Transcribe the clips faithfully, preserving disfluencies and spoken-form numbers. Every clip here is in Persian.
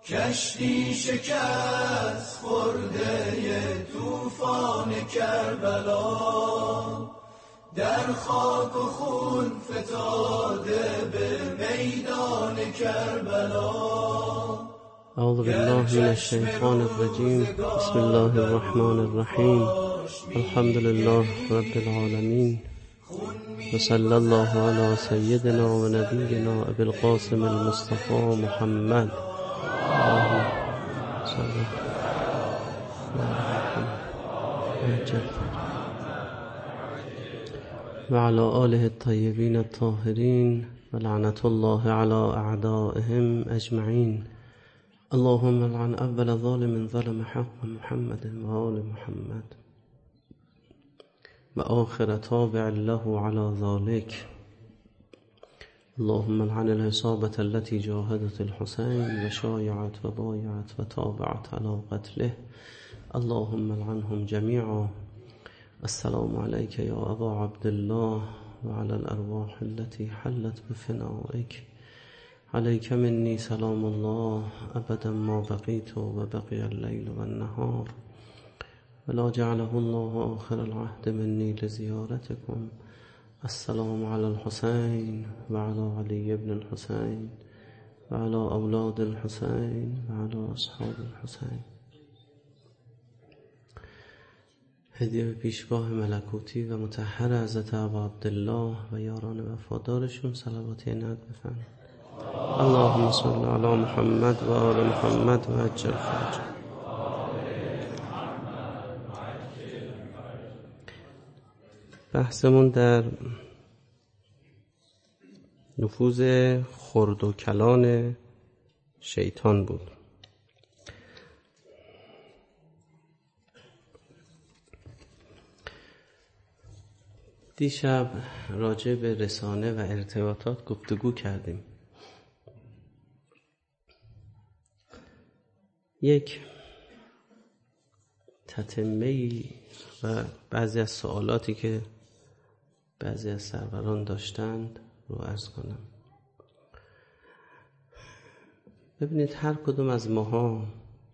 کشتی شکست خورده طوفان کربلا، در خاک و خون فتاده به میدان کربلا. اعوذ بالله من الشیطان الرجیم. بسم الله الرحمن الرحیم. الحمد لله رب العالمین و صلی الله علی سیدنا و نبینا ابی القاسم المصطفى محمد و علی آله الطیبین الطاهرین و لعنت الله علی اعدائهم اجمعین. اللهم لعن اول ظالم ظلم حق محمد و آل محمد و آخر تابع له على ذلك. اللهم لعن العصابة التي جاهدت الحسين وشايعت وبايعت وتابعت على قتله. اللهم لعنهم جميعا. السلام عليك يا أبا عبد الله وعلى الأرواح التي حلت بفنائك. عليك مني سلام الله أبدا ما بقيت وبقي الليل والنهار، ولا جعله الله آخر العهد مني لزيارتكم. السلام على الحسين وعلى علي بن الحسين وعلى أولاد الحسين وعلى أصحاب الحسين. هدیه به پیشگاه ملکوتی و مطهر حضرت ابا عبدالله و یاران وفادارشون صلوات عنایت بفرمایید. اللهم صل علی محمد و آل محمد و عجل فرجهم. بحثمون در نفوذ خرد و کلان شیطان بود. دیشب راجع به رسانه و ارتباطات گفتگو کردیم. یک تتمه‌ای و بعضی از سوالاتی که بعضی از سروران داشتند رو عرض کنم. ببینید هر کدوم از ماها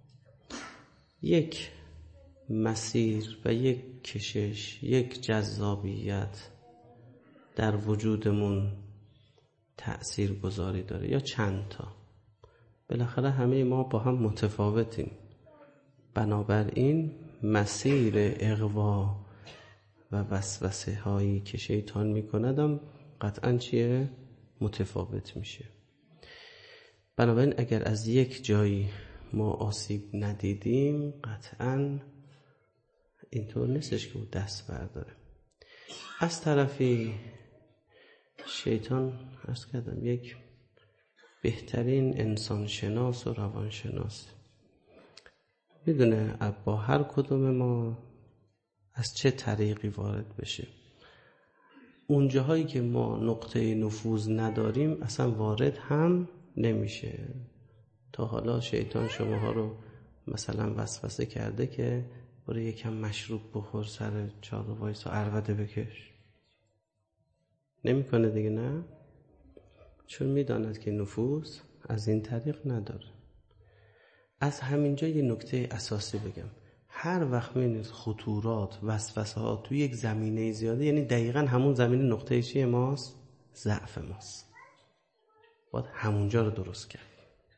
یک مسیر و یک کشش، یک جذابیت در وجودمون تأثیر گذاری داره، یا چند تا. بالاخره همه ما با هم متفاوتیم. بنابراین مسیر اغوا و وسوسه هایی که شیطان میکندم قطعاً چیه؟ متفاوت میشه. بنابراین اگر از یک جایی ما آسیب ندیدیم قطعاً اینطور نیستش که او دست برداره. از طرفی شیطان عرض کردم یک بهترین انسان شناس و روان شناس، میدونه با هر کدوم ما از چه طریقی وارد بشه. اون جاهایی که ما نقطه نفوذ نداریم اصلا وارد هم نمیشه. تا حالا شیطان شماها رو مثلا وسوسه کرده که برو یکم مشروب بخور، سر چاقو وایسا، عربده بکش؟ نمیکنه دیگه، نه؟ چون میداند که نفوذ از این طریق نداره. از همینجا یه نکته اساسی بگم. هر وقت می‌بینید خطورات، وسوسه ها توی یک زمینه زیاده، یعنی دقیقاً همون زمینه نقطه چیه ماست؟ ضعف ماست. باید همونجا رو درست کرد.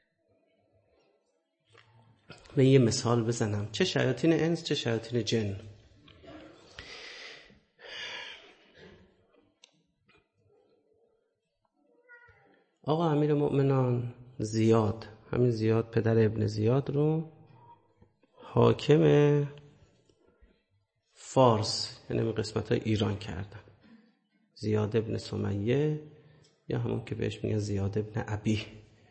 و یه مثال بزنم، چه شیاطین انس چه شیاطین جن. آقا امیر مؤمنان زیاد، همین زیاد پدر ابن زیاد رو حاکم فارس، یعنی قسمت های ایران کردن. زیاد ابن سمیه، یا همون که بهش میگن زیاد ابن ابی.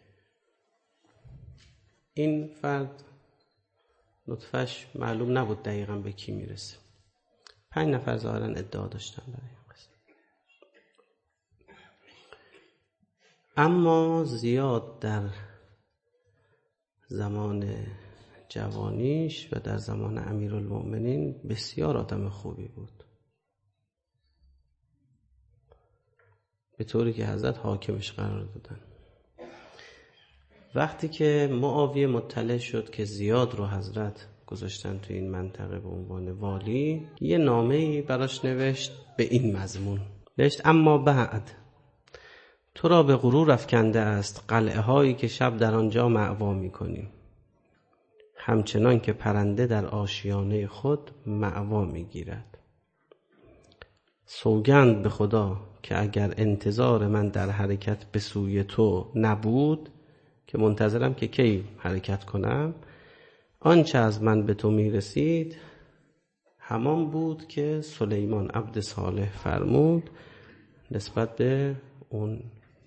این فرد نطفش معلوم نبود دقیقاً به کی میرسه. پنج نفر ظاهراً ادعا داشتن برای این قصه. اما زیاد در زمان جوانیش و در زمان امیرالمؤمنین بسیار آدم خوبی بود، به طوری که حضرت حاکمش قرار دادن. وقتی که معاویه مطلع شد که زیاد رو حضرت گذاشتن تو این منطقه به عنوان والی، یه نامه‌ای براش نوشت به این مضمون. نوشت اما بعد تو را به غرور افکنده است قلعه هایی که شب در آنجا مأوا می‌کنی، همچنان که پرنده در آشیانه خود مأوا می‌گیرد. سوگند به خدا که اگر انتظار من در حرکت به سوی تو نبود، که منتظرم که کی حرکت کنم، آنچه از من به تو میرسید همان بود که سلیمان عبد صالح فرمود نسبت به اون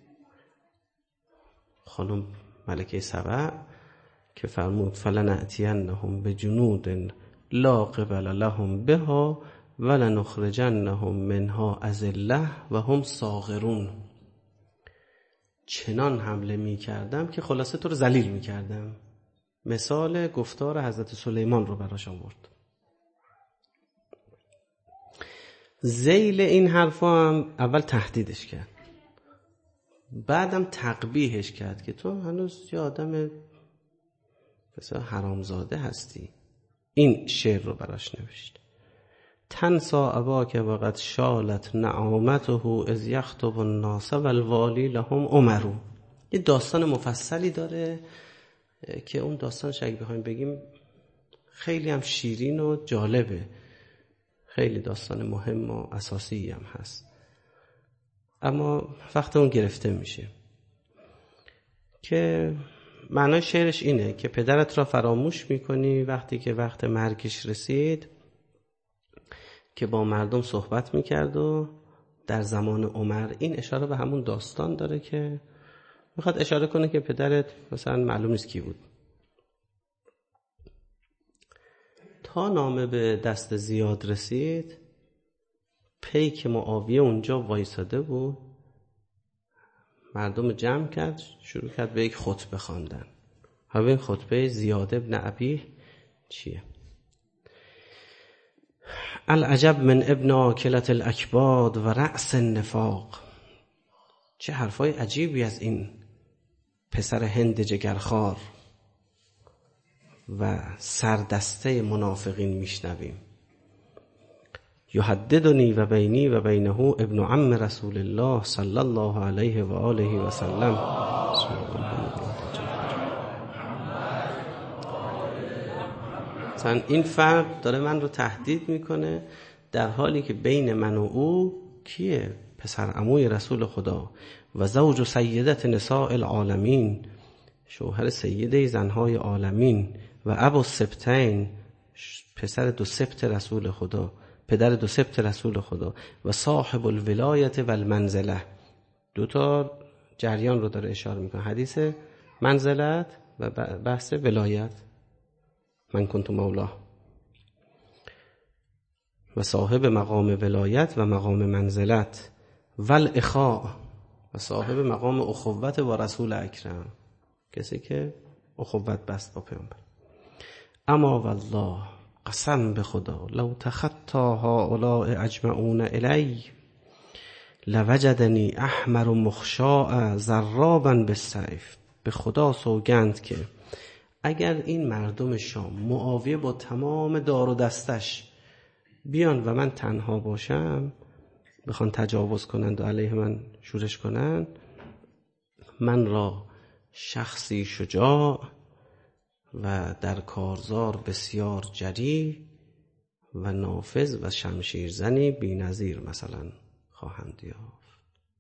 خانم ملکه سبع که فرمود فلنأتینهم بجنود لا قبل لهم بها ولنخرجنهم منها اذلة و هم صاغرون. چنان حمله می کردم که خلاصه تو رو ذلیل می کردم. مثال گفتار حضرت سلیمان رو براش آورد. ذیل این حرفا هم اول تهدیدش کرد، بعدم تقبیحش کرد که تو هنوز یه آدم مثلا حرامزاده هستی. این شعر رو براش نوشت: تنسا اباک وقد شالت نعامته از یخطب الناس والوالی لهم عمرو. یه داستان مفصلی داره که اون داستانش اگه بخوایم بگیم خیلی هم شیرین و جالبه، خیلی داستان مهم و اساسی هم هست، اما وقت اون گرفته میشه. که معنای شعرش اینه که پدرت را فراموش میکنی وقتی که وقت مرگش رسید که با مردم صحبت میکرد و در زمان عمر. این اشاره به همون داستان داره که میخواد اشاره کنه که پدرت مثلا معلوم نیست کی بود. تا نامه به دست زیاد رسید، پیک معاویه اونجا وایساده بود، مردم جمع کرد، شروع کرد به یک خطبه خواندن. همین خطبه زیاد ابن ابی چیه؟ العجب من ابن آکلت الاکباد و رأس النفاق. چه حرفای عجیبی از این پسر هند جگرخوار و سردسته منافقین میشنویم. یحددنی و بینی و بینه ابن عم رسول الله صلی الله علیه و آله و سلم. مثلا این فرد داره من رو تهدید میکنه در حالی که بین من و او کیه؟ پسر عموی رسول خدا و زوج سیدت نساء العالمین، شوهر سیده زنهای عالمین، و ابو سبتین، پسر دو سبت رسول خدا، پدر دو سبت رسول خدا، و صاحب الولایت و المنزله. دو تا جریان رو داره اشاره میکنه، حدیث منزلت و بحث ولایت، من کنت مولاه، و صاحب مقام ولایت و مقام منزلت، و الاخاء، و صاحب مقام اخوت با رسول اکرم، کسی که اخوت بست با پیامبر. اما والله، قسم به خدا، لو تخطا هؤلاء اجمعون الی لوجدنی احمر و مخشاء ضرابا بالسیف. به خدا سوگند که اگر این مردم شام معاویه با تمام دار و دستش بیان و من تنها باشم، بخوان تجاوز کنند و علیه من شورش کنند، من را شخصی شجاع و در کارزار بسیار جری و نافذ و شمشیرزنی بی نظیر مثلا خواهند یافت.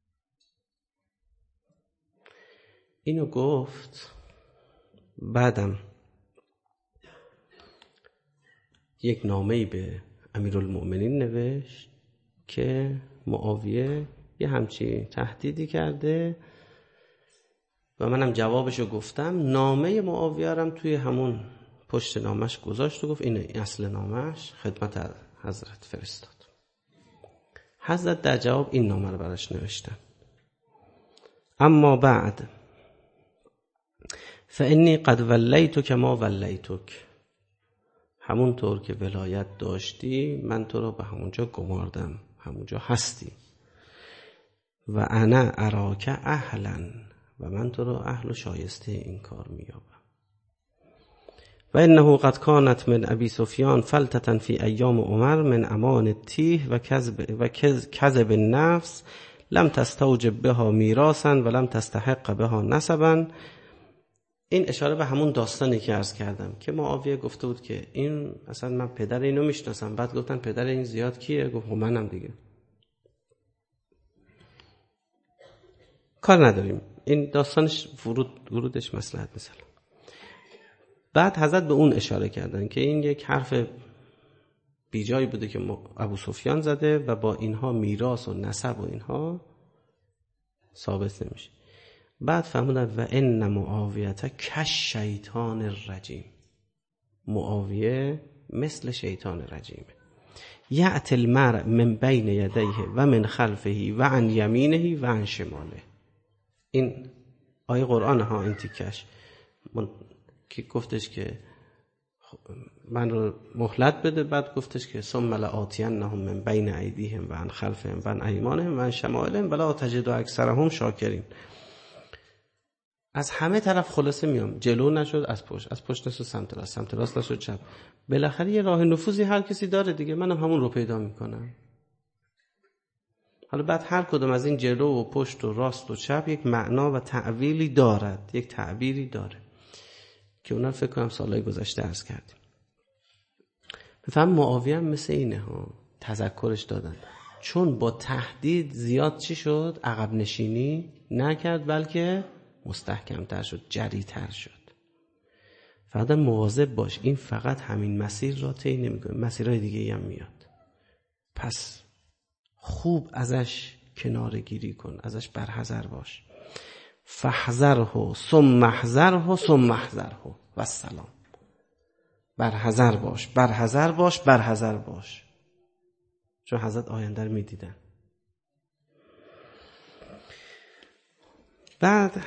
اینو گفت. بعدم یک نامه‌ای به امیرالمؤمنین نوشت که معاویه یه همچی تهدیدی کرده و منم جوابشو گفتم. نامه معاویه رم توی همون پشت نامش گذاشت و گفت اینه اصل نامش، خدمت حضرت فرستاد. حضرت در جواب این نامه رو براش نوشتن: اما بعد فانی قد ولیتک ما ولیتک. همونطور که ولایت داشتی من تو رو به همونجا گماردم، همونجا هستی. و انا اراک اهلا و من تو رو اهل و شایسته این کار میابم. و انه قد کانت من ابی سفیان فلتة فی ایام عمر من امان التیه و کذب و کذب النفس لم تستوجب بها میراثا و لم تستحق بها نسبا. این اشاره به همون داستانی که عرض کردم که معاویه گفته بود که این اصلا من پدر اینو میشناسم. بعد گفتن پدر این زیاد کیه؟ گفت منم دیگه. کار نداریم، این داستانش ورود ورودش مصلحت مثلا. بعد حضرت به اون اشاره کردن که این یک حرف بیجایی بوده که ابو سفیان زده و با اینها میراث و نسب و اینها ثابت نمیشه. بعد فهموندن و ان معاویه کش شیطان الرجیم، معاویه مثل شیطان رجیمه. یأتی المرء من بین یدیه و من خلفه و عن یمینه و عن شماله. این آیه قرآن ها، این تیکش من... که گفتش که من رو مهلت بده، بعد گفتش که ثم لآتینهم من بین ایدیهم و عن خلفهم و عن ایمانهم و عن شمائلهم ولا تجد اکثرهم شاکرین. از همه طرف خلاصه میام، جلو نشد از پشت، از پشت نشد سمت راست، سمت راست نشد چپ. بالاخره یه راه نفوذی هر کسی داره دیگه، منم همون رو پیدا میکنم. حالا بعد هر کدوم از این جلو و پشت و راست و چپ یک معنا و تعبیری دارد، یک تعبیری داره که اونا فکر کنم سالهای گذشته عرض کردیم. بفهم معاویه هم مثل اینه ها، تذکرش دادن، چون با تهدید زیاد چی شد؟ عقب نشینی نکرد، بلکه مستحکمتر شد، جریتر شد. فقط مواظب باش، این فقط همین مسیر را طی نمی‌کنه، مسیرهای دیگه هم میاد. پس خوب ازش کناره گیری کن، ازش برحذر باش. فحذره ثم احذره ثم احذره و السلام. برحذر باش، برحذر باش، برحذر باش. چون حضرت آینده رو میدیدن. بعد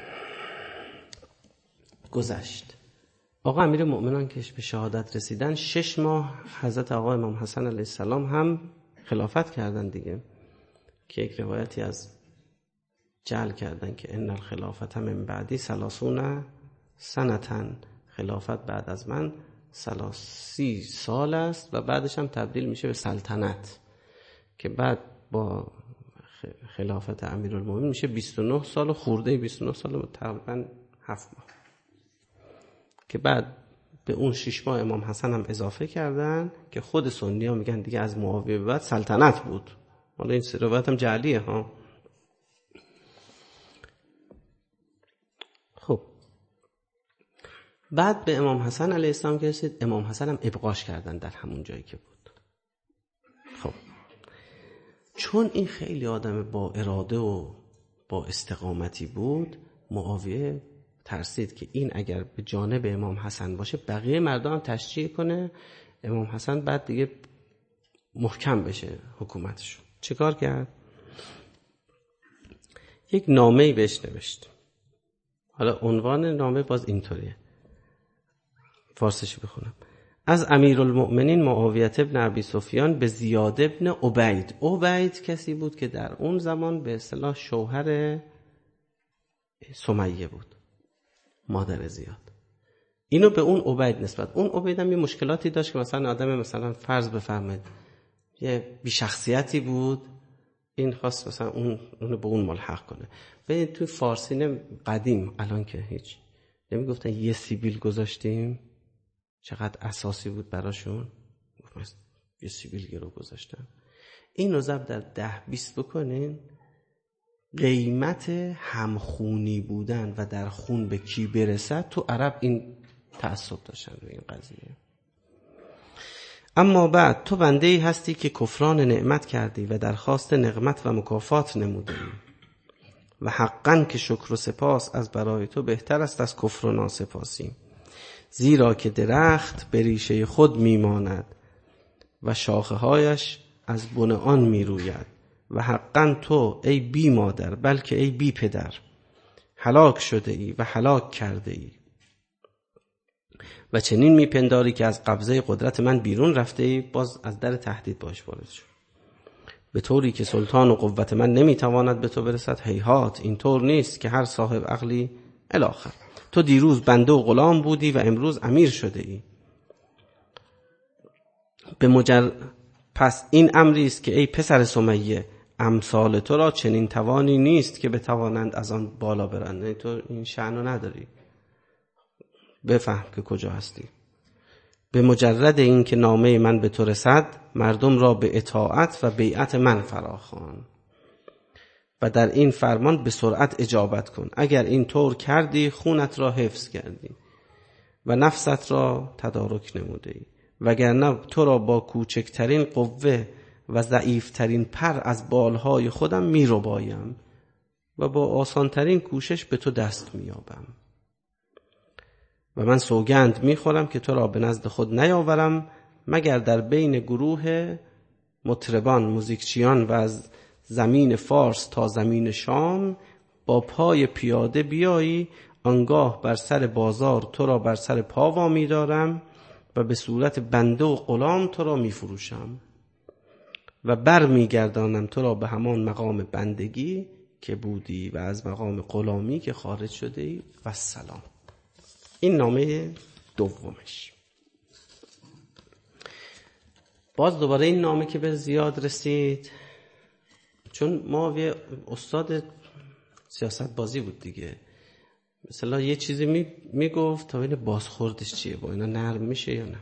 گذشت. آقا امیر مؤمنان که به شهادت رسیدن، شش ماه حضرت آقا امام حسن علیه السلام هم خلافت کردن دیگه، که یک روایتی از جعل کردن که ان الخلافت من بعدی ثلاثون سنتن، خلافت بعد از من سی سال است و بعدش هم تبدیل میشه به سلطنت، که بعد با خلافت امیرالمومنین میشه بیست و نه سال و خورده، بیست و نه سال و تقریبا هفت ماه، که بعد به اون شش ماه امام حسن هم اضافه کردن که خود سنی ها میگن دیگه از معاویه بعد سلطنت بود. حالا این روایت هم جعلیه ها. خب بعد به امام حسن علیه السلام که رسید، امام حسن هم ابقاش کردن در همون جایی که بود. خب چون این خیلی آدم با اراده و با استقامتی بود، معاویه ترسید که این اگر به جانب امام حسن باشه بقیه مردم هم تشجیع کنه، امام حسن بعد دیگه محکم بشه حکومتشون. چه کار کرد؟ یک نامه‌ای بهش نوشت. حالا عنوان نامه باز اینطوریه، فارسیش بخونم. از امیرالمؤمنین معاویه ابن ابی سفیان به زیاد ابن عبید. عبید کسی بود که در اون زمان به اصطلاح شوهر سمیه بود، مادر زیاد. اینو به اون عبید نسبت. اون عبید هم یه مشکلاتی داشت که مثلا آدم مثلا فرض بفهمید یه بی شخصیتی بود، این خواست مثلا اون اونو به اون ملحق کنه. ببین توی فارسی قدیم الان که هیچ نمیگفتن یه سیبیل گذاشتیم، چقدر اساسی بود براشون، گفت یه سیبیل گرو گذاشتن. این رو ضرب در ده بیست بکنین، قیمت همخونی بودن و در خون به کی برسد، تو عرب این تعصب داشتن روی این قضیه. اما بعد تو بنده ای هستی که کفران نعمت کردی و درخواست نقمت و مکافات نمودی و حقاً که شکر و سپاس از برای تو بهتر است از کفر و ناسپاسی، زیرا که درخت به ریشه خود میماند و شاخه هایش از بن آن میروید و حقاً تو ای بی مادر بلکه ای بی پدر هلاک شده ای و هلاک کرده ای و چنین میپنداری که از قبضه قدرت من بیرون رفته ای. باز از در تهدید باش وارد شد. به طوری که سلطان و قوت من نمیتواند به تو برسد. هیهات، این طور نیست که هر صاحب عقلی الاخر. تو دیروز بنده و غلام بودی و امروز امیر شده ای. به مجر... پس این امری است که ای پسر سمیه، امثال تو را چنین توانی نیست که بتوانند از آن بالا برند. تو این شأنو نداری، بفهم که کجا هستی. به مجرد این که نامه من به تو رسد، مردم را به اطاعت و بیعت من فراخوان و در این فرمان به سرعت اجابت کن. اگر این طور کردی خونت را حفظ کردی و نفست را تدارک نمودی، وگرنه تو را با کوچکترین قوه و ضعیفترین پر از بالهای خودم می رو بایم و با آسانترین کوشش به تو دست می یابم. و من سوگند می خورم که تو را به نزد خود نیاورم مگر در بین گروه مطربان، موزیکچیان و از زمین فارس تا زمین شام با پای پیاده بیایی، آنگاه بر سر بازار تو را بر سر پا وامی دارم و به صورت بنده و غلام تو را می فروشم و بر می گردانم تو را به همان مقام بندگی که بودی و از مقام غلامی که خارج شده ای. و سلام. این نامه دومش. باز دوباره این نامه که به زیاد رسید، چون معاویه استاد سیاست بازی بود دیگه، مثلا یه چیزی می, می گفت تا این بازخوردش چیه، با اینا نرم میشه یا نه.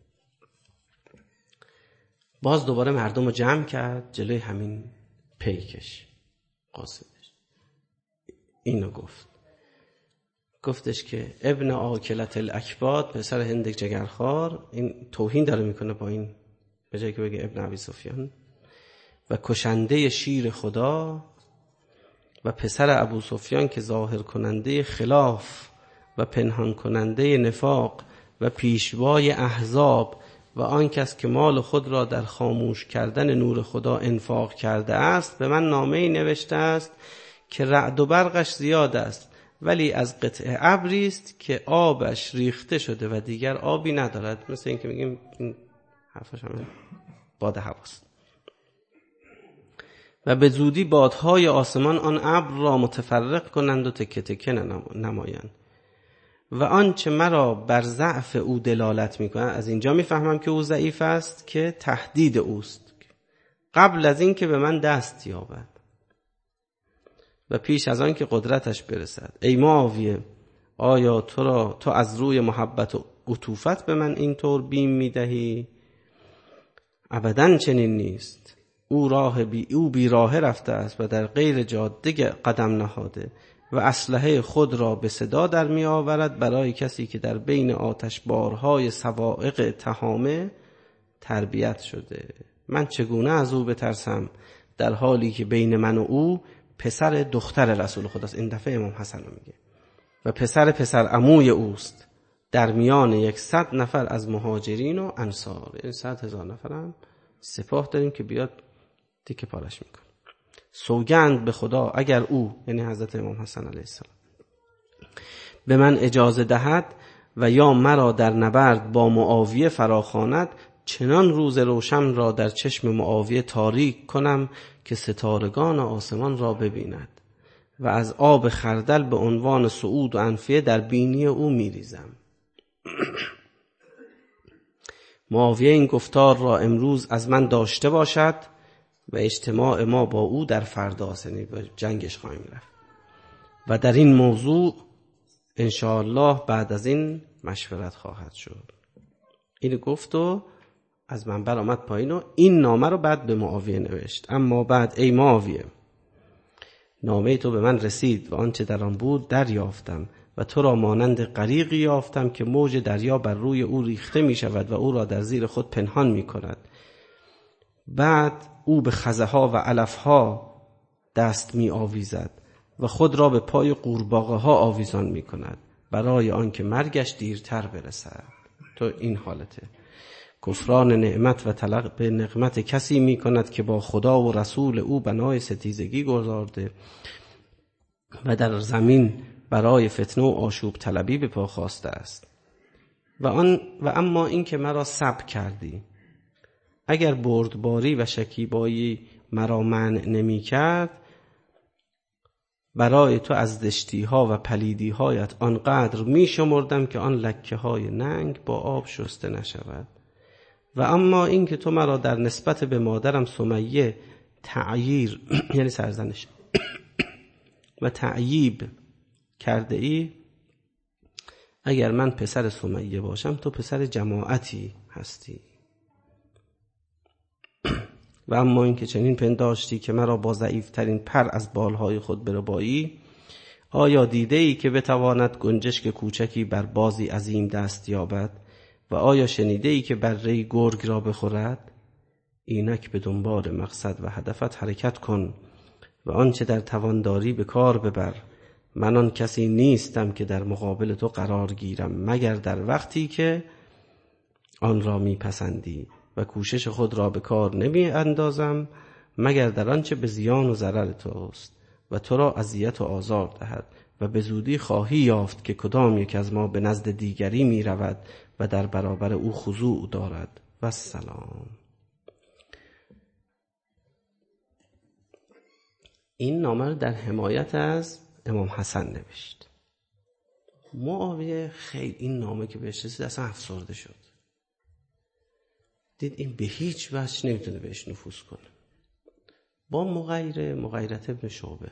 باز دوباره مردم رو جمع کرد جلوی همین پیکش قاصدش، اینو گفت گفتش که ابن آکلت الاکباد، پسر هندک جگرخوار. این توهین داره میکنه با این، به جایی که بگه ابن ابی سفیان، و کشنده شیر خدا و پسر ابو سفیان که ظاهر کننده خلاف و پنهان کننده نفاق و پیشوای احزاب و آن کس که مال خود را در خاموش کردن نور خدا انفاق کرده است، به من نامه‌ای نوشته است که رعد و برقش زیاد است، ولی از قطع ابری است که آبش ریخته شده و دیگر آبی ندارد. مثل این که میگیم این حرفش همه باد هواست. و به زودی بادهای آسمان آن ابر را متفرق کنند و تکه تکه نمایند. و آنچه مرا بر ضعف او دلالت میکنه، از اینجا میفهمم که او ضعیف است، که تهدید اوست قبل از این که به من دست یابد و پیش از آن که قدرتش برسد. ای معاویه، آیا تو را تو از روی محبت و عطوفت به من اینطور بیم میدهی؟ ابداً چنین نیست. او راه بی او بی راه رفته است و در غیر جاده قدم نهاده و اسلحه خود را به صدا در می آورد برای کسی که در بین آتش بارهای سوائق تهامه تربیت شده. من چگونه از او بترسم در حالی که بین من و او پسر دختر رسول خداست. این دفعه امام حسن رو میگه. و پسر پسر عموی اوست در میان یکصد نفر از مهاجرین و انصار. این صد هزار نفر هم سپاه داریم که بیاد تیکه پارش میکنه. سوگند به خدا اگر او، یعنی حضرت امام حسن علیه السلام، به من اجازه دهد و یا مرا در نبرد با معاویه فراخواند، چنان روز روشن را در چشم معاویه تاریک کنم که ستارگان آسمان را ببیند و از آب خردل به عنوان صعود و انفیه در بینی او میریزم. معاویه این گفتار را امروز از من داشته باشد و اجتماع ما با او در فرداست، یعنی به جنگش خواهیم رفت و در این موضوع انشاءالله بعد از این مشورت خواهد شد. این گفت و از منبر آمد پایین و این نامه رو بعد به معاویه نوشت. اما بعد ای معاویه، نامه تو به من رسید و آنچه در آن بود دریافتم و تو را مانند غریقی یافتم که موج دریا بر روی او ریخته می شود و او را در زیر خود پنهان می کند. بعد او به خزه ها و علف ها دست می آویزد و خود را به پای قورباغه ها آویزان می کند برای آنکه مرگش دیرتر برسد. تو این حالته. کفران نعمت و طلب نقمت کسی می کند که با خدا و رسول او بنای ستیزگی گذارده و در زمین برای فتنه و آشوب طلبی به پا خواسته است. و آن و اما این که مرا سب کردی، اگر بردباری و شکیبایی مرا منع نمی کرد، برای تو از دشتی ها و پلیدی هایت آنقدر می شمردم که آن لکه های ننگ با آب شسته نشود. و اما این که تو مرا در نسبت به مادرم سمیه تعییر یعنی سرزنش و تعییب کرده ای، اگر من پسر سمیه باشم تو پسر جماعتی هستی. و اما این که چنین پنداشتی که مرا با ضعیفترین پر از بالهای خود بربایی، آیا دیده ای که بتواند گنجشک کوچکی بر بازی عظیم دست یابد و آیا شنیده ای که بر ری گرگ را بخورد؟ اینک به دنبال مقصد و هدفت حرکت کن و آنچه در توانداری به کار ببر. من آن کسی نیستم که در مقابل تو قرار گیرم مگر در وقتی که آن را میپسندی و کوشش خود را به کار نمی اندازم مگر در آنچه به زیان و ضرر توست و تو را اذیت و آزار دهد و به زودی خواهی یافت که کدام یک از ما به نزد دیگری می رود و در برابر او خضوع دارد. و سلام. این نامه رو در حمایت از امام حسن نوشت. معاویه خیلی این نامه که بهش رسید اصلا افسرده شد. دید این به هیچ وجه نمیتونه بهش نفوذ کنه. با مغیره مغیرت ابن شعبه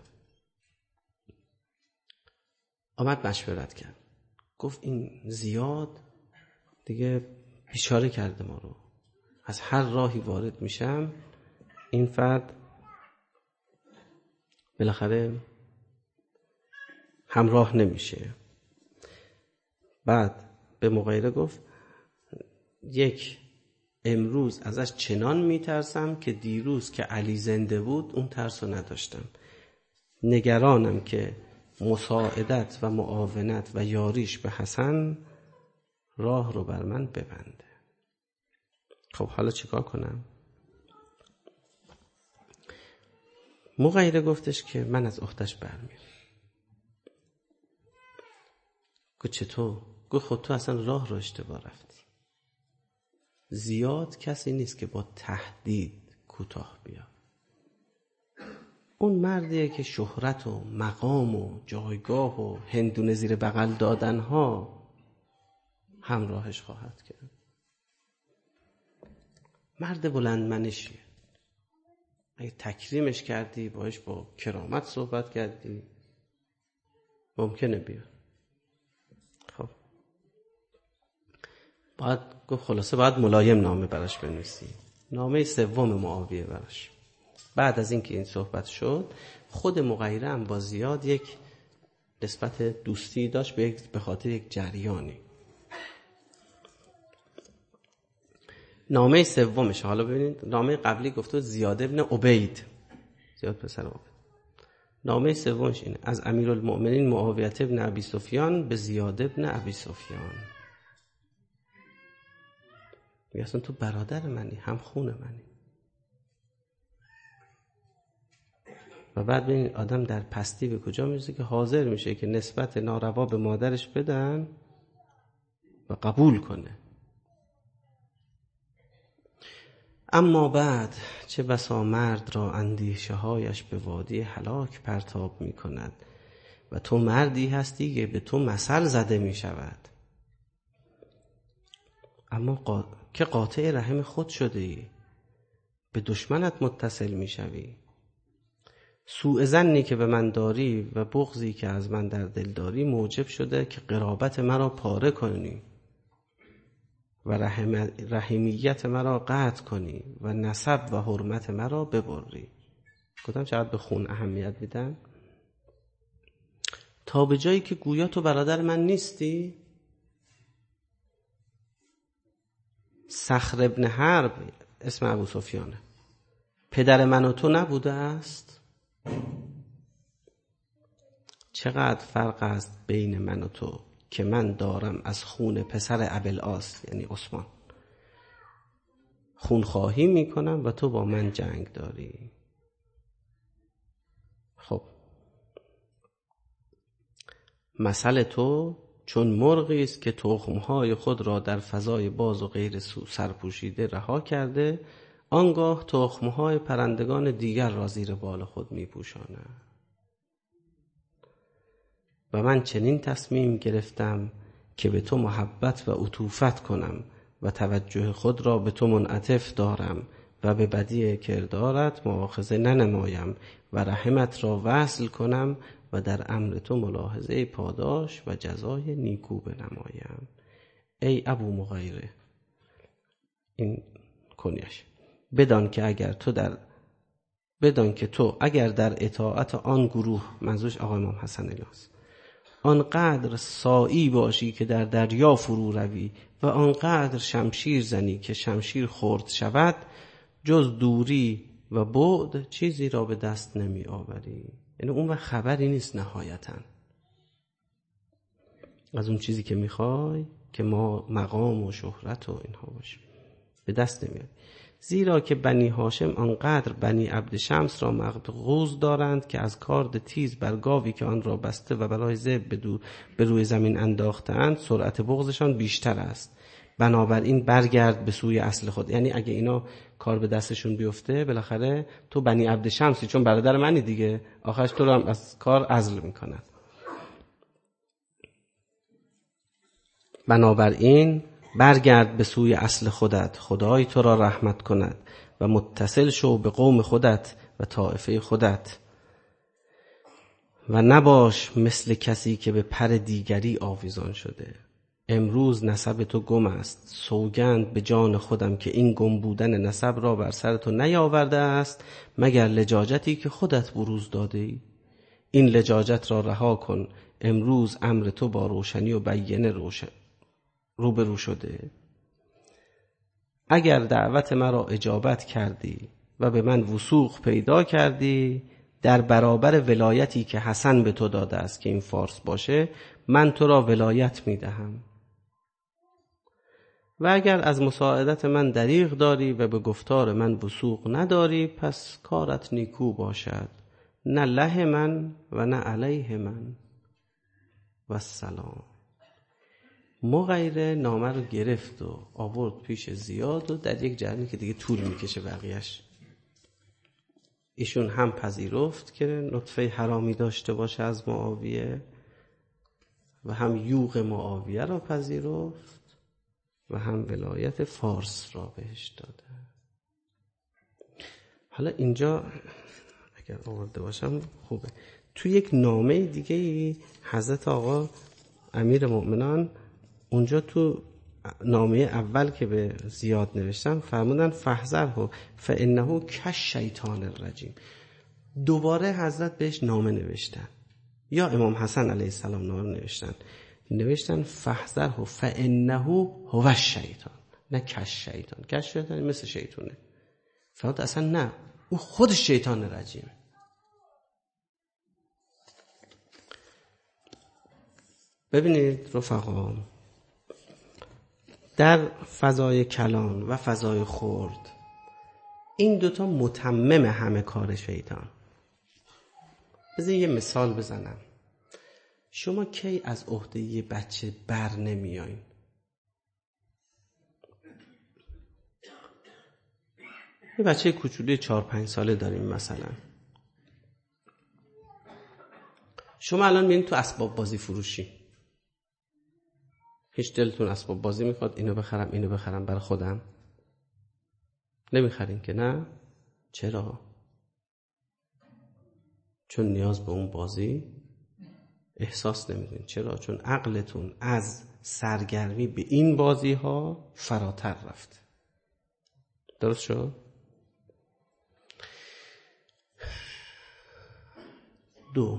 آمد مشورت کرد. گفت این زیاد دیگه بیچاره کرده ما رو. از هر راهی وارد میشم این فرد بالاخره همراه نمیشه. بعد به مغیره گفت یک امروز ازش چنان میترسم که دیروز که علی زنده بود اون ترسو نداشتم. نگرانم که مساعدت و معاونت و یاریش به حسن راه رو بر من ببنده. خب حالا چیکار کنم؟ مغیره گفتش که من از عهده‌اش برمیام. گفت چطور؟ گفت خود تو اصلا راه رو اشتباه رفتی. زیاد کسی نیست که با تهدید کوتاه بیاد. اون مردیه که شهرت و مقام و جایگاه و هندونه زیر بغل دادنها همراهش خواهد کرد. مرد بلند منشیه. اگه تکریمش کردی باش با کرامت صحبت کردی ممکنه بیاد. خب باید گفت خلاصه باید ملایم نامه براش بنویسی. نامه سوم معاویه براش. بعد از اینکه این صحبت شد خود مغیره هم با زیاد یک نسبت دوستی داشت به خاطر یک جریانی. نامه سومش حالا ببینید، نامه قبلی گفته زیاد ابن عبید، زیاد پسر عبید. نامه سومش اینه: از امیرالمؤمنین معاویه ابن ابی سفیان به زیاد ابن ابی سفیان. میگه اصلا تو برادر منی، هم خون منی. و بعد ببین آدم در پستی به کجا میرسه که حاضر میشه که نسبت ناروا به مادرش بدن و قبول کنه. اما بعد چه بسا مرد را اندیشه هایش به وادی هلاک پرتاب می کند و تو مردی هستی که به تو مثل زده می شود، اما قا... که قاطع رحم خود شده ای، به دشمنت متصل می شوی. سوء ظنی که به من داری و بغضی که از من در دل داری موجب شده که قرابت مرا پاره کنی و رحم... رحمیت مرا قطع کنی و نسب و حرمت مرا ببری. گفتم چقدر به خون اهمیت میدن. تا به جایی که گویا تو برادر من نیستی. صخر ابن حرب اسم ابو سفیانه، پدر من و تو نبوده است؟ چقدر فرق است بین من و تو که من دارم از خون پسر ابوالعاص یعنی عثمان خون خواهی میکنم و تو با من جنگ داری. خب مثل تو چون مرغی است که تخمهای خود را در فضای باز و غیر سرپوشیده رها کرده، آنگاه تخمهای پرندگان دیگر را زیر بال خود می پوشاند. و من چنین تصمیم گرفتم که به تو محبت و عطوفت کنم و توجه خود را به تو منعطف دارم و به بدی کردارت مؤاخذه ننمایم و رحمت را وصل کنم و در امر تو ملاحظه پاداش و جزای نیکو بنمایم. ای ابو مغیره، این کنیش، بدان که اگر تو در بدان که تو اگر در اطاعت آن گروه، منظورش آقای امام حسن علیه السلام، آنقدر سائی باشی که در دریا فرو روی و آنقدر شمشیر زنی که شمشیر خرد شود، جز دوری و بعد چیزی را به دست نمی آوری. یعنی اون وقت خبری نیست نهایتاً از اون چیزی که میخوای که ما مقام و شهرت و اینها باشیم، به دست نمیاری. زیرا که بنی هاشم آنقدر بنی عبد شمس را مغروض دارند که از کارد تیز بر گاوی که آن را بسته و برای ذبح به روی زمین انداختند سرعت بغضشان بیشتر است. بنابراین برگرد به سوی اصل خود. یعنی اگه اینا کار به دستشون بیفته، بالاخره تو بنی عبد شمسی، چون برادر منی دیگه، آخرش تو رو هم از کار عزل میکنن. بنابراین برگرد به سوی اصل خودت، خدای تو را رحمت کند و متصل شو به قوم خودت و طائفه خودت و نباش مثل کسی که به پر دیگری آویزان شده. امروز نسب تو گم است، سوگند به جان خودم که این گم بودن نسب را بر سر تو نیاورده است مگر لجاجتی که خودت بروز داده ای. این لجاجت را رها کن، امروز امر تو با روشنی و بیینه روشن روبرو شده. اگر دعوت مرا اجابت کردی و به من وثوق پیدا کردی در برابر ولایتی که حسن به تو داده است که این فارس باشه، من تو را ولایت می دهم. و اگر از مساعدت من دریغ داری و به گفتار من وثوق نداری، پس کارت نیکو باشد، نه له من و نه علیه من و السلام. مغیره نامه رو گرفت و آورد پیش زیاد و در یک جریانی که دیگه طول میکشه بقیهش، ایشون هم پذیرفت که نطفه حرامی داشته باشه از معاویه و هم یوغ معاویه را پذیرفت و هم ولایت فارس را بهش داده. حالا اینجا اگر آورده باشم خوبه. تو یک نامه دیگه حضرت آقا امیر مؤمنان اونجا تو نامه اول که به زیاد نوشتن فرمودن فحذره فانه کالشیطان الرجیم. دوباره حضرت بهش نامه نوشتن، یا امام حسن علیه السلام نامه نوشتن نوشتن فحذره فانه هو الشیطان، نه کالشیطان. کالشیطان مثل شیطونه. فرمود اصلا نه، او خود شیطان رجیمه. ببینید رفقا، در فضای کلان و فضای خرد این دوتا متمم همه کار شیطان. بذار یه مثال بزنم. شما کی از عهده یه بچه بر نمیاین؟ یه بچه کوچولی چهار پنج ساله داریم مثلا، شما الان میرین تو اسباب بازی فروشی، هیچ دلتون اسباب بازی میخواد اینو بخرم اینو بخرم برای خودم؟ نمیخرین که نه؟ چرا؟ چون نیاز به اون بازی احساس نمیدونین. چرا؟ چون عقلتون از سرگرمی به این بازی ها فراتر رفته. درست شد؟ دو،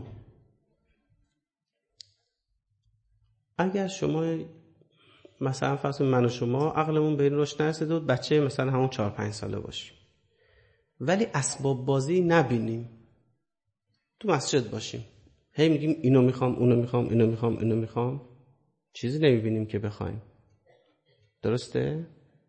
اگر شما مثلا فرض من و شما عقلمون به این رشد نرسیده بود، بچه مثلا همون چهار پنج ساله باشیم، ولی اسباب بازی نبینیم، تو مسجد باشیم، هی میگیم اینو میخوام اونو میخوام اینو میخوام اینو میخوام، چیزی نمیبینیم که بخوایم. درسته؟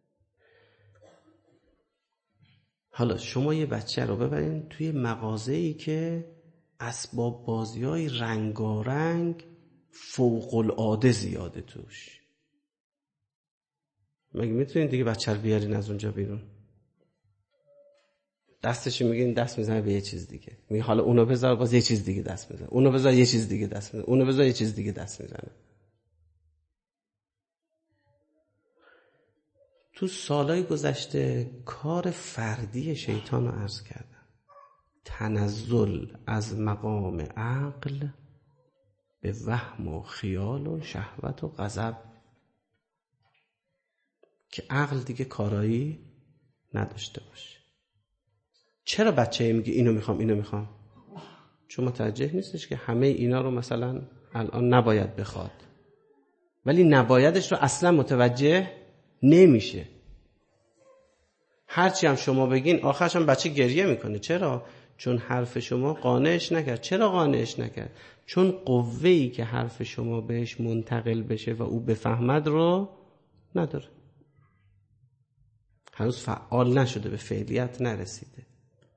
حالا شما یه بچه رو ببرین توی مغازه‌ای که اسباب بازی‌های رنگارنگ فوق العاده زیاده توش، مگه میتونین دیگه بچه رو بیارین از اونجا بیرون؟ دستش میگه دست میزنه به یه چیز دیگه، میگه حالا اونو بذار، باز یه چیز دیگه دست میزنه، اونو بذار یه چیز دیگه دست میزنه، اونو بذار یه چیز دیگه دست میزنه. تو سالهای گذشته کار فردی شیطان رو عرض کردم، تنزل از مقام عقل به وهم و خیال و شهوت و غضب که عقل دیگه کارایی نداشته باشه. چرا بچه میگه اینو میخوام اینو میخوام؟ چون متوجه نیستش که همه اینا رو مثلا الان نباید بخواد، ولی نبایدش رو اصلا متوجه نمیشه. هرچی هم شما بگین آخرش هم بچه گریه میکنه. چرا؟ چون حرف شما قانعش نکرد. چرا قانعش نکرد؟ چون قوه‌ای که حرف شما بهش منتقل بشه و او بفهمد رو نداره، هنوز فعال نشده، به فعلیت نرسیده.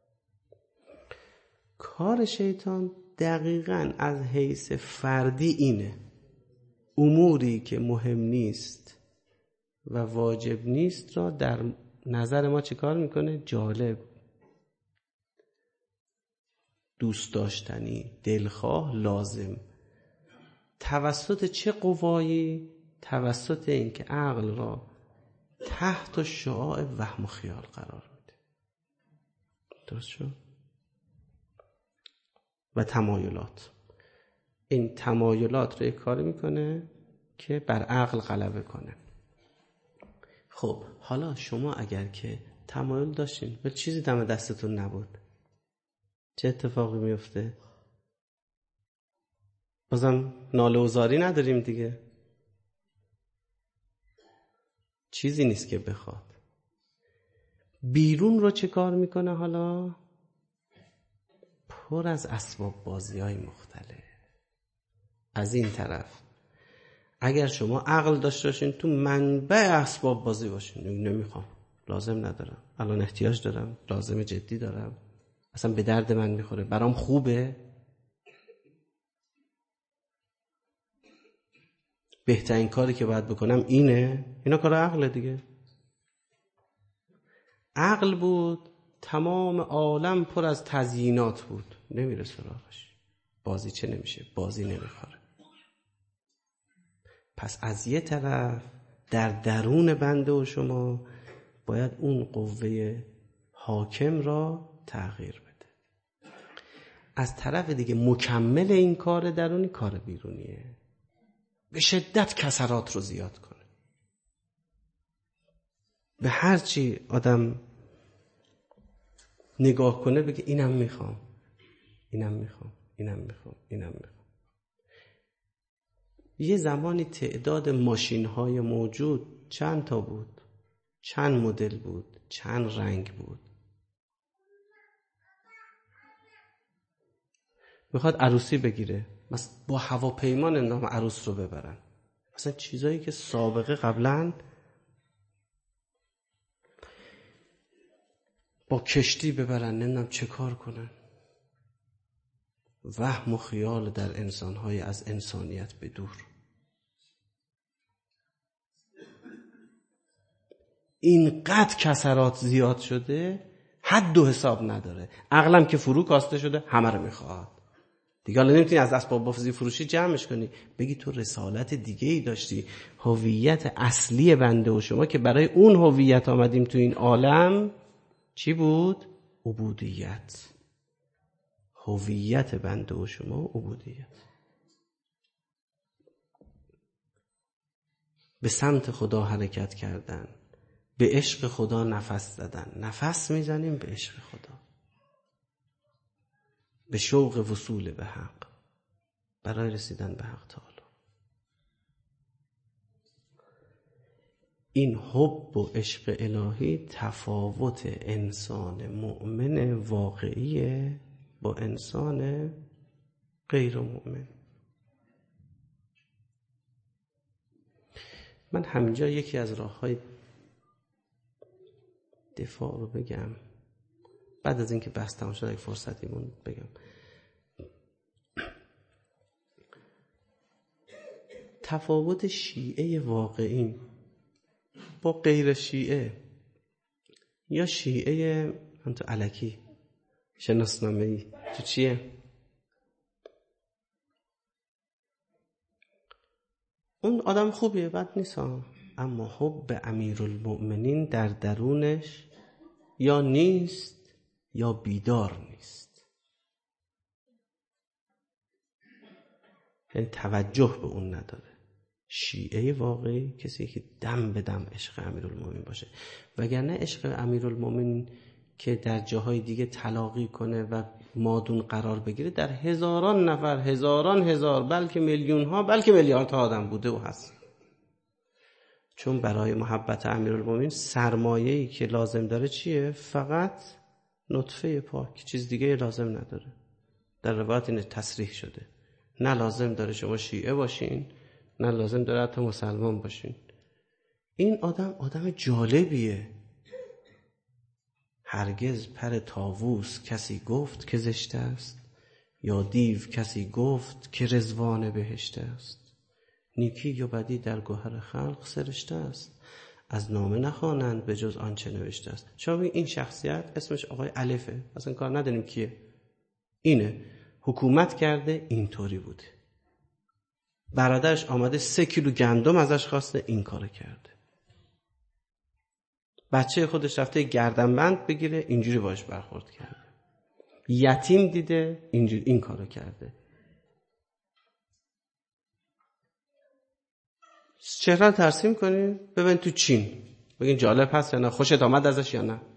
کار شیطان دقیقاً از حیث فردی اینه، اموری که مهم نیست و واجب نیست را در نظر ما چه کار میکنه؟ جالب، دوست داشتنی، دلخواه، لازم. توسط چه قوایی؟ توسط اینکه عقل را تحت شعاع وهم و خیال قرار میده. درست شد؟ و تمایلات. این تمایلات رو یک کاری میکنه که بر عقل غلبه کنه. خب حالا شما اگر که تمایل داشتین ولی چیزی دم دستتون نبود، چه اتفاقی میفته؟ بازم ناله و زاری نداریم دیگه، چیزی نیست که بخواد. بیرون رو چه کار میکنه حالا؟ پر از اسباب بازی های مختلف. از این طرف اگر شما عقل داشته باشین تو منبع اسباب بازی باشین، نمیخوام، لازم ندارم، الان احتیاج دارم، لازم جدی دارم، اصلا به درد من میخوره، برام خوبه، بهترین کاری که باید بکنم اینه. اینا کار عقل دیگه. عقل بود تمام عالم پر از تزیینات بود، نمیره سراغش، بازی چه نمیشه، بازی نمیخوره. پس از یه طرف در درون بنده و شما باید اون قوه حاکم را تغییر بده. از طرف دیگه مکمل این کار درونی کار بیرونیه، به شدت کسرات رو زیاد کنه. به هر چی آدم نگاه کنه بگه اینم میخوام، اینم میخوام، اینم میخوام، اینم میخوام. یه زمانی تعداد ماشین های موجود چند تا بود؟ چند مدل بود؟ چند رنگ بود؟ میخواد عروسی بگیره، مثلا با هواپیما نام عروس رو ببرن، مثلا چیزایی که سابقه قبلا با کشتی ببرن، نمیدونم چه کار کنن. وهم و خیال در انسانهای از انسانیت به دور. اینقدر کسرات زیاد شده حد و حساب نداره. عقلم که فرو کاسته شده همه رو میخواد دیگه. حالا نمیتونی از اسباب بازی فروشی جمعش کنی، بگی تو رسالت دیگه ای داشتی، هویت اصلی بنده و شما که برای اون هویت آمدیم تو این عالم چی بود؟ عبودیت. هویت بنده و شما عبودیت. به سمت خدا حرکت کردن، به عشق خدا نفس زدن. نفس میزنیم به عشق خدا، به شوق وصول به حق، برای رسیدن به حق تعالی. این حب و عشق الهی تفاوت انسان مؤمن واقعی با انسان غیر مؤمن. من همینجا یکی از راه‌های دفاع رو بگم، بعد از اینکه بحث تمام شد اگه فرصتی مون بگم. تفاوت شیعه واقعی با غیر شیعه یا شیعه من تو الکی شناسنامه‌ای تو چیه؟ اون آدم خوبیه، بد نیست، اما حب امیرالمؤمنین در درونش یا نیست یا بیدار نیست، یعنی توجه به اون نداره. شیعه واقعی کسی که دم به دم عشق امیرالمؤمنین باشه، وگرنه عشق امیرالمؤمنین که در جاهای دیگه تلاقی کنه و مادون قرار بگیره در هزاران نفر، هزاران هزار، بلکه میلیون ها، بلکه میلیاردها آدم بوده و هست. چون برای محبت امیرالمؤمنین سرمایه‌ای که لازم داره چیه؟ فقط نطفه پاک، چیز دیگه لازم نداره. در روایت این تصریح شده، نه لازم داره شما شیعه باشین، نه لازم داره حتی مسلمان باشین. این آدم آدم جالبیه. هرگز پر طاووس کسی گفت که زشت است، یا دیو کسی گفت که رضوان بهشت است. نیکی یا بدی در گوهر خلق سرشته است، از نامه نخوانند به جز آنچه نوشته است. شما این شخصیت اسمش آقای الفه، اصلا کار نداریم کیه، اینه، حکومت کرده، اینطوری بوده. برادرش آمده سه کیلو گندم ازش خواسته، این کارو کرده. بچه خودش رفته گردنبند بگیره، اینجوری باش برخورد کرده. یتیم دیده، اینجوری این کارو کرده. چهره ترسیم کنین ببین تو چین، بگین جالب هست یا نه، خوشت آمد ازش یا نه.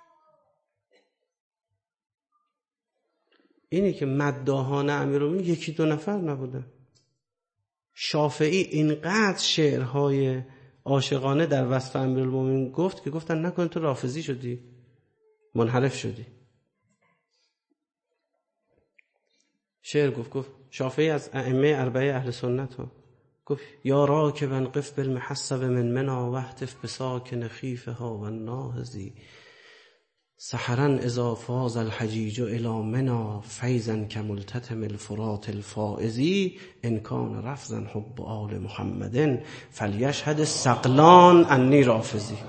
اینی که مداحان امیرالمؤمنین یکی دو نفر نبودن. شافعی اینقدر شعرهای عاشقانه در وصف امیرالمؤمنین گفت که گفتن نکن تو رافضی شدی، منحرف شدی. شعر گفت گفت شافعی از ائمه اربعه اهل سنت ها گفت یا راکبا قف بالمحصب من منا واهتف بساکن خیفها والناهزی سحرا اذا فاز الحجیج الى منا فیضا کملتتم الفرات الفائزی ان کان رفضا حب آل محمد فلیشهد الثقلان انی رافضی.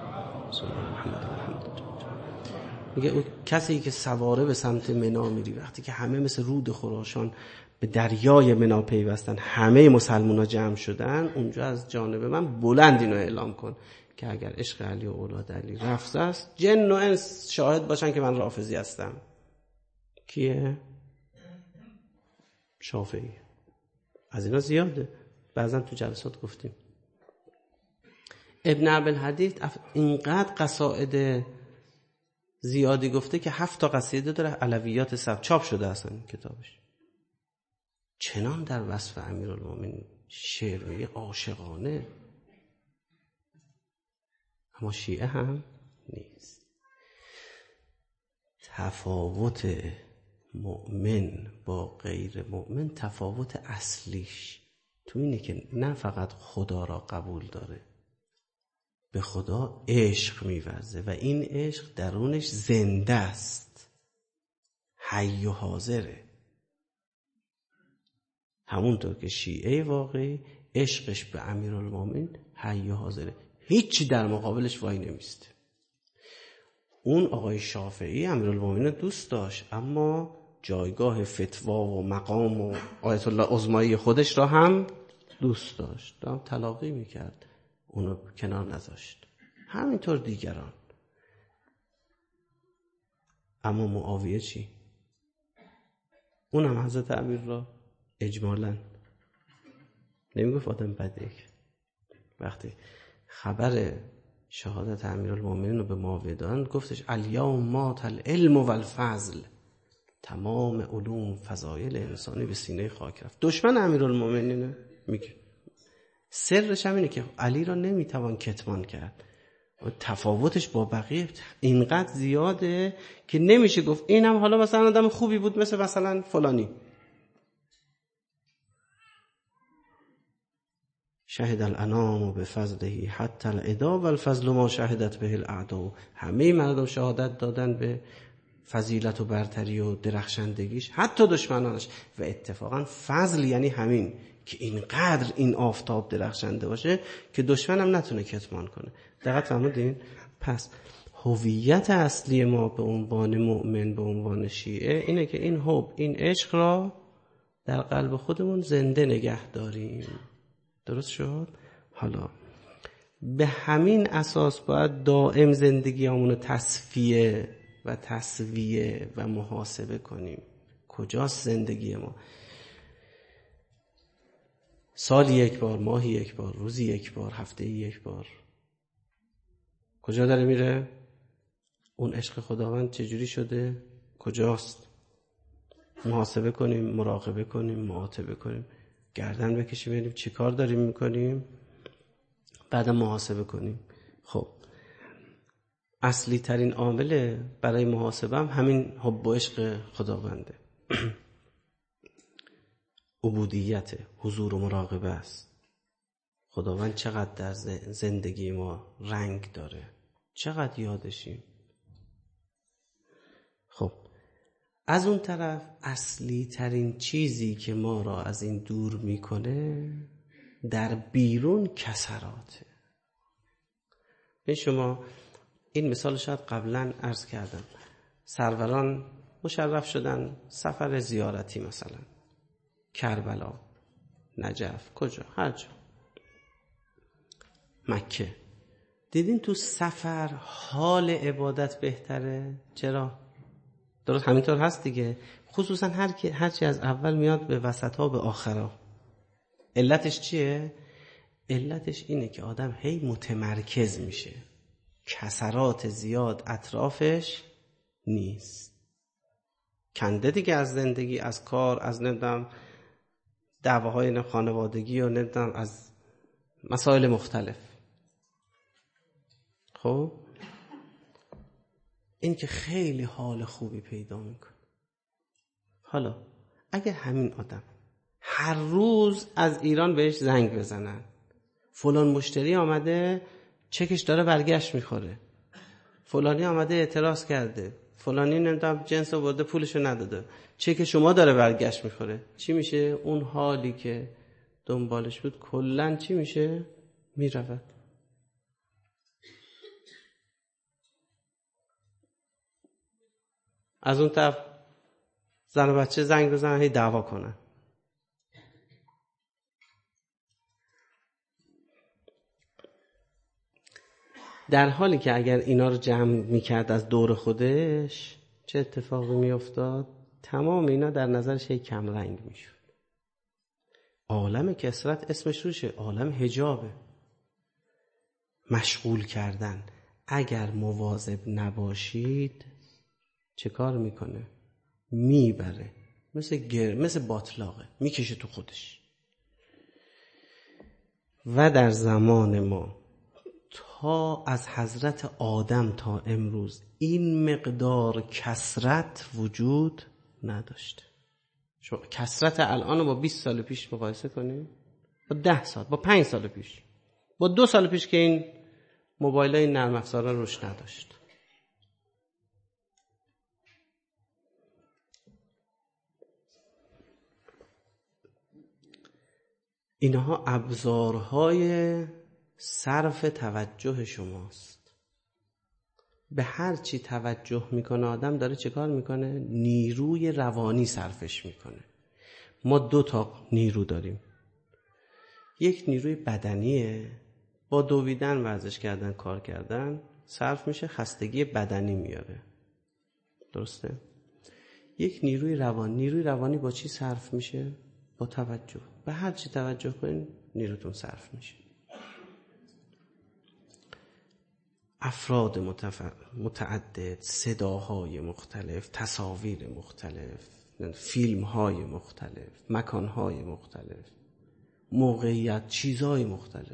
میگه اون کسی که سواره به سمت منا میری، وقتی که همه مثل رود خراسان به دریای منا پیوستن، همه مسلمان‌ها جمع شدن، اونجا از جانب من بلند اینو اعلام کن که اگر عشق علی و اولاد علی رفض است، جن و انس شاهد باشن که من رافضی هستم. کیه؟ شافعی. از اینا زیاده، بعضا تو جلسات گفتیم. ابن عبدالحدید اینقدر قصائد زیادی گفته که هفت تا قصیده داره، علویات سبع، چاپ شده اصلا کتابش. چنان در وصف امیرالمؤمنین شعر میگه عاشقانه، اما شیعه هم نیست. تفاوت مؤمن با غیر مؤمن، تفاوت اصلیش تو اینه که نه فقط خدا را قبول داره، به خدا عشق می‌ورزه و این عشق درونش زنده است، حی و حاضره. همونطور که شیعه واقعی عشقش به امیرالمؤمنین حی و حاضره، هیچی در مقابلش وای نمیسته. اون آقای شافعی امیرالمؤمنین دوست داشت، اما جایگاه فتوا و مقام و آیت الله عظمایی خودش را هم دوست داشت، هم تلاقی میکرد، اونو کنار نذاشت. همینطور دیگران. اما معاویه چی؟ اونم حضرت امیر را اجمالاً نمیگفت آدم بده. وقتی خبر شهادت امیرالمؤمنین رو به معاویه دادن، گفتش الیوم مات العلم و الفضل، تمام علوم فضایل انسانی به سینه خاک رفت. دشمن امیرالمؤمنین میگه. سرش هم اینه که علی را نمیتوان کتمان کرد، تفاوتش با بقیه اینقدر زیاده که نمیشه گفت اینم حالا مثلا آدم خوبی بود مثل مثلا فلانی. شهد الانام بفضله حتی العدا و الفضل ما شهدت به الاعدا. همه مردم شهادت دادن به فضیلت و برتری و درخشندگیش، حتی دشمنانش. و اتفاقا فضل یعنی همین که اینقدر این آفتاب درخشنده باشه که دشمنم نتونه کتمان کنه. دقت فرمودین؟ پس هویت اصلی ما به عنوان مؤمن، به عنوان شیعه اینه که این حب، این عشق را در قلب خودمون زنده نگه داریم. درست شد؟ حالا به همین اساس باید دائم زندگیامون رو تصفیه و تسویه و محاسبه کنیم. کجاست زندگی ما؟ سالی یک بار، ماهی یک بار، روزی یک بار، هفته یک بار کجا داره میره؟ اون عشق خداوند چجوری شده؟ کجاست؟ محاسبه کنیم، مراقبه کنیم، معاتبه کنیم، گردن بکشیم ببینیم چی کار داریم میکنیم، بعدم محاسبه کنیم. خب اصلی ترین عامل برای محاسبه هم همین حب و عشق خداونده. عبودیت، حضور و مراقبه است. خداوند چقدر در زندگی ما رنگ داره، چقدر یادشیم. خب از اون طرف اصلی ترین چیزی که ما را از این دور میکنه در بیرون کسراته. به شما این مثال شاید قبلا عرض کردم. سروران مشرف شدن سفر زیارتی، مثلا کربلا، نجف، کجا، هر جا، مکه. دیدین تو سفر حال عبادت بهتره؟ چرا؟ درست همینطور هست دیگه. خصوصا هر کی هرچی از اول میاد به وسطا به آخرا. علتش چیه؟ علتش اینه که آدم هی متمرکز میشه، کسرات زیاد اطرافش نیست، کنده دیگه از زندگی، از کار، از نمیدونم دعواهای خانوادگی و نمیدونم از مسائل مختلف. خب این که خیلی حال خوبی پیدا میکنه. حالا اگه همین آدم هر روز از ایران بهش زنگ بزنن، فلان مشتری آمده چکش داره برگشت میخوره، فلانی آمده اعتراض کرده، فلانی نمیدونم جنس آورده پولشو نداده، چک شما داره برگشت میخوره، چی میشه؟ اون حالی که دنبالش بود کلن چی میشه؟ میرود. از اون طرف زن و بچه زنگ بزنن هی دعوا کنن. در حالی که اگر اینا رو جمع میکرد از دور خودش چه اتفاقی میافتاد؟ تمام اینا در نظرش یک کم رنگ میشد. عالم کثرت اسمش روشه، عالم حجابه. مشغول کردن اگر مواظب نباشید چه کار میکنه؟ میبره، مثل گر، مثل باطلاقه، میکشه تو خودش. و در زمان ما تا از حضرت آدم تا امروز این مقدار کثرت وجود نداشته. شما کثرت الان با بیست سال پیش مقایسه کنید، با ده سال، با پنج سال پیش، با دو سال پیش که این موبایل های نرم افزارا روش نداشت. اینها ابزارهای صرف توجه شماست. به هر چی توجه میکنه آدم داره چه کار میکنه؟ نیروی روانی صرفش میکنه. ما دو تا نیرو داریم. یک نیروی بدنیه، با دویدن، ورزش کردن، کار کردن صرف میشه، خستگی بدنی میاره. درسته؟ یک نیروی روانی. نیروی روانی با چی صرف میشه؟ با توجه. به هر چی توجه کنین نیروتون صرف میشه. افراد متف... متعدد، صداهای مختلف، تصاویر مختلف، فیلمهای مختلف، مکانهای مختلف، موقعیت، چیزهای مختلف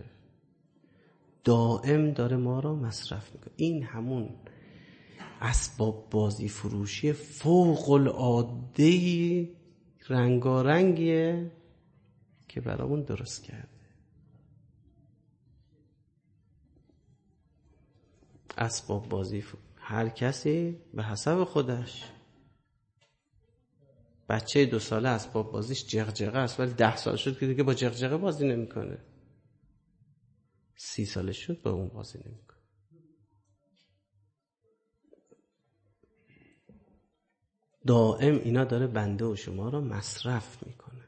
دائم داره ما را مصرف میکنه. این همون اسباب بازی فروشی فوق العاده رنگارنگیه که برامون درست کرده. اسباب بازی فروشی. هر کسی به حسب خودش. بچه دو ساله اسباب بازیش جغجغه است، ولی ده سال شد که دیگه با جغجغه بازی نمیکنه. سی سالش شد با اون بازی نمیکنه. دائم اینا داره بنده و شما رو مصرف میکنه.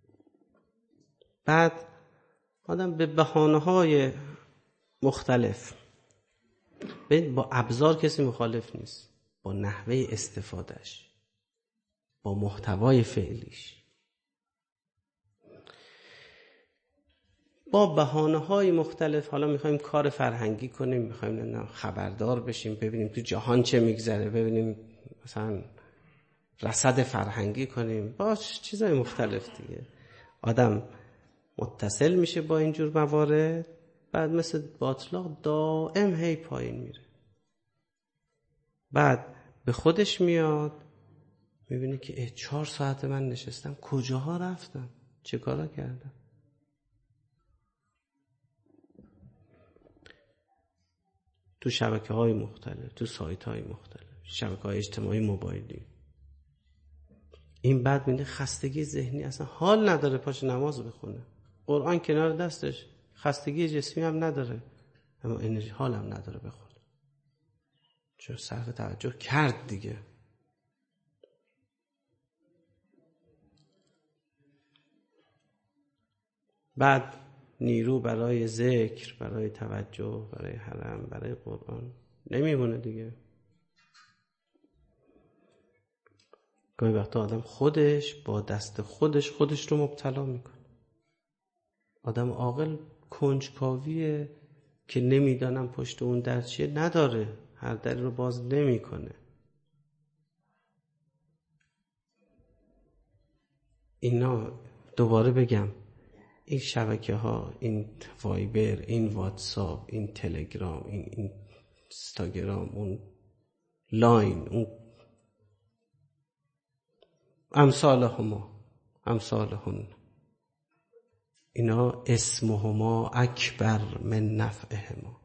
بعد آدم به بهانه‌های مختلف، با ابزار کسی مخالف نیست، با نحوه استفادهش، با محتوای فعلیش، با بهانه‌های مختلف. حالا میخوایم کار فرهنگی کنیم، میخوایم خبردار بشیم، ببینیم تو جهان چه میگذره، ببینیم مثلا رصد فرهنگی کنیم، باش چیزای مختلف دیگه. آدم متصل میشه با اینجور موارد، بعد مثل باطلاق دائم هی پایین میره. بعد به خودش میاد، میبینه که چهار ساعت من نشستم، کجاها رفتم، چه کارا کردم. تو شبکه های مختلف، تو سایت های مختلف، شبکه های اجتماعی موبایلی. این بعد میده خستگی ذهنی، اصلا حال نداره پاش نماز بخونه، قرآن کنار دستش، خستگی جسمی هم نداره، اما انرژی حال هم نداره بخونه، چون صرف توجه کرد دیگه. بعد نیرو برای ذکر، برای توجه، برای حرم، برای قرآن نمیمونه دیگه. گاهی وقتا آدم خودش با دست خودش خودش رو مبتلا میکنه. آدم عاقل کنجکاویه که نمیدانم پشت اون در چیه نداره، هر دری رو باز نمیکنه. اینا دوباره بگم، این شبکه ها، این وایبر، این واتساپ، این تلگرام، این اینستاگرام، اون لاین، اون امثال هما امثال هن، اینا اسمهما اکبر من نفعهما.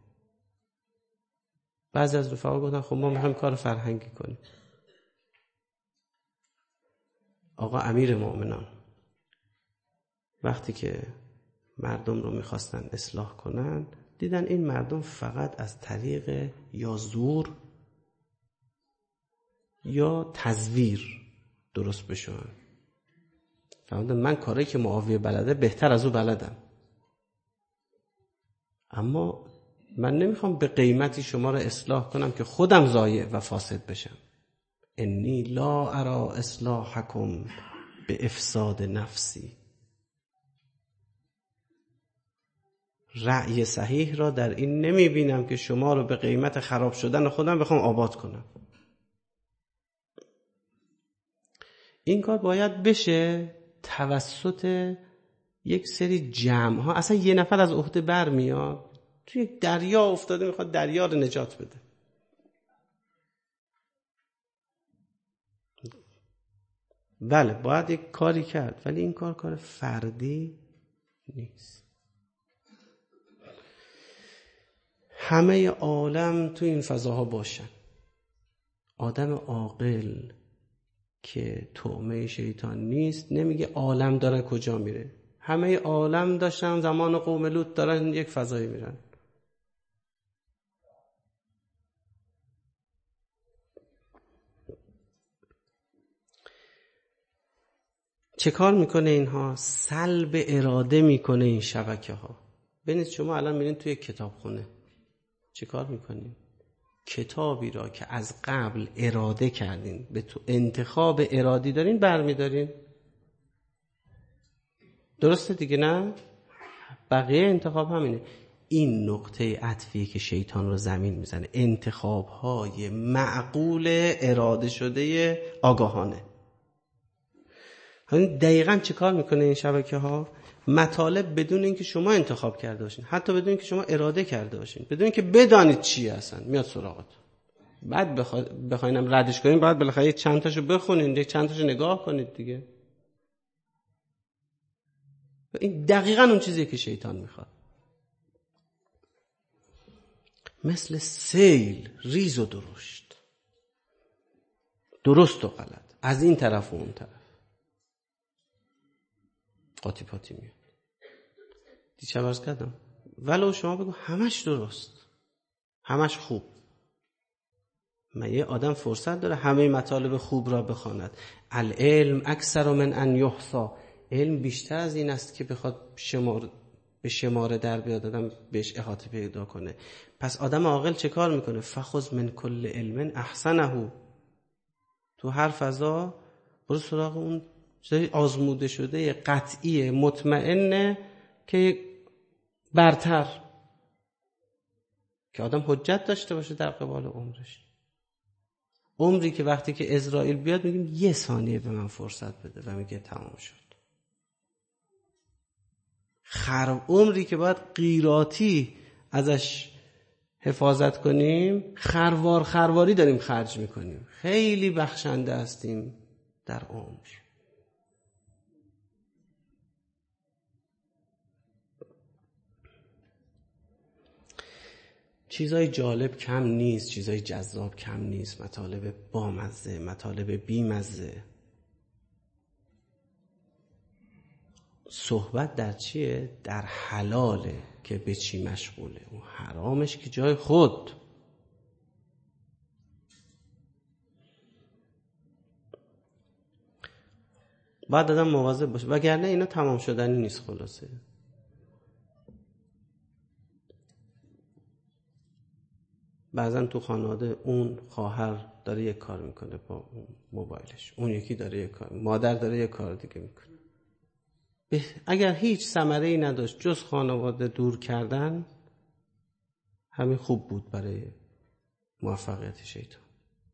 بعضی از رفقا گفتن خب ما میخوایم کار فرهنگی کنیم. آقا امیر مومنان وقتی که مردم رو میخواستن اصلاح کنن، دیدن این مردم فقط از طریق یا زور یا تزویر درست بشن. فهمیدم من کاری که معاویه بلده بهتر از او بلدم، اما من نمیخوام به قیمتی شما رو اصلاح کنم که خودم ضایع و فاسد بشم. انی لا ارا اصلاحکم به افساد نفسی. رأی صحیح را در این نمی بینم که شما رو به قیمت خراب شدن خودم بخوام آباد کنم. این کار باید بشه توسط یک سری جمع ها. اصلا یه نفر از عهده بر میاد، توی یک دریا افتاده میخواد دریا رو نجات بده. بله باید یک کاری کرد، ولی این کار کار فردی نیست. همه عالم تو این فضاها باشن. آدم عاقل که طعمه شیطان نیست نمیگه عالم داره کجا میره. همه عالم داشتن زمان قوم لوط دارن یک فضایی میرن. چه کار میکنه اینها؟ سلب اراده میکنه این شبکه ها. ببینید شما الان میرین توی کتابخونه چه کار میکنین؟ کتابی را که از قبل اراده کردین، به تو انتخاب ارادی دارین برمیدارین. درسته دیگه نه؟ بقیه انتخاب همینه. این نقطه عطفیه که شیطان رو زمین میزنه. انتخاب‌های معقول اراده شده آگاهانه. همین دقیقاً چه کار میکنه این شبکه ها؟ مطالب بدون اینکه شما انتخاب کرده باشین، حتی بدون اینکه شما اراده کرده باشین، بدون اینکه بدانید چی هستن، میاد سراغت. بعد بخوا... بخواینم ردش کنین باید بالاخره چند تاشو بخونین، یک چند تاشو نگاه کنید دیگه. این دقیقاً اون چیزیه که شیطان میخواد. مثل سیل ریز و درشت، درست و غلط، از این طرف و اون طرف قاطی پاتی میاد. دیشب عرض کردم ولو شما بگو همش درست، همش خوب، من یه آدم فرصت داره همه مطالب خوب را بخواند. العلم اکثر من ان یحصی، علم بیشتر از این است که بخواد شمار به شماره در بیاد آدم بهش احاطه پیدا کنه. پس آدم عاقل چه کار میکنه؟ فخذ من کل علم احسنه، تو هر فضا برو سراغ اون چیزای آزموده شده قطعی مطمئنه که برتر، که آدم حجت داشته باشه در قبال عمرش. عمری که وقتی که عزرائیل بیاد میگیم یه ثانیه به من فرصت بده و میگه تمام شد. خر عمری که باید قیراتی ازش حفاظت کنیم، خروار خرواری داریم خرج میکنیم. خیلی بخشنده هستیم در عمر. چیزای جالب کم نیست، چیزای جذاب کم نیست، مطالب بامزه، مطالب بیمزه. صحبت در چیه؟ در حلاله که به چی مشغوله، اون حرامش که جای خود. بعد آدم مواظب باشه، وگرنه اینا تمام شدنی نیست. خلاصه بعضن تو خانواده اون خواهر داره یک کار میکنه با موبایلش، اون یکی داره یک کار، مادر داره یک کار دیگه میکنه. اگر هیچ ثمره‌ای نداشت جز خانواده دور کردن، همین خوب بود برای موفقیت شیطان.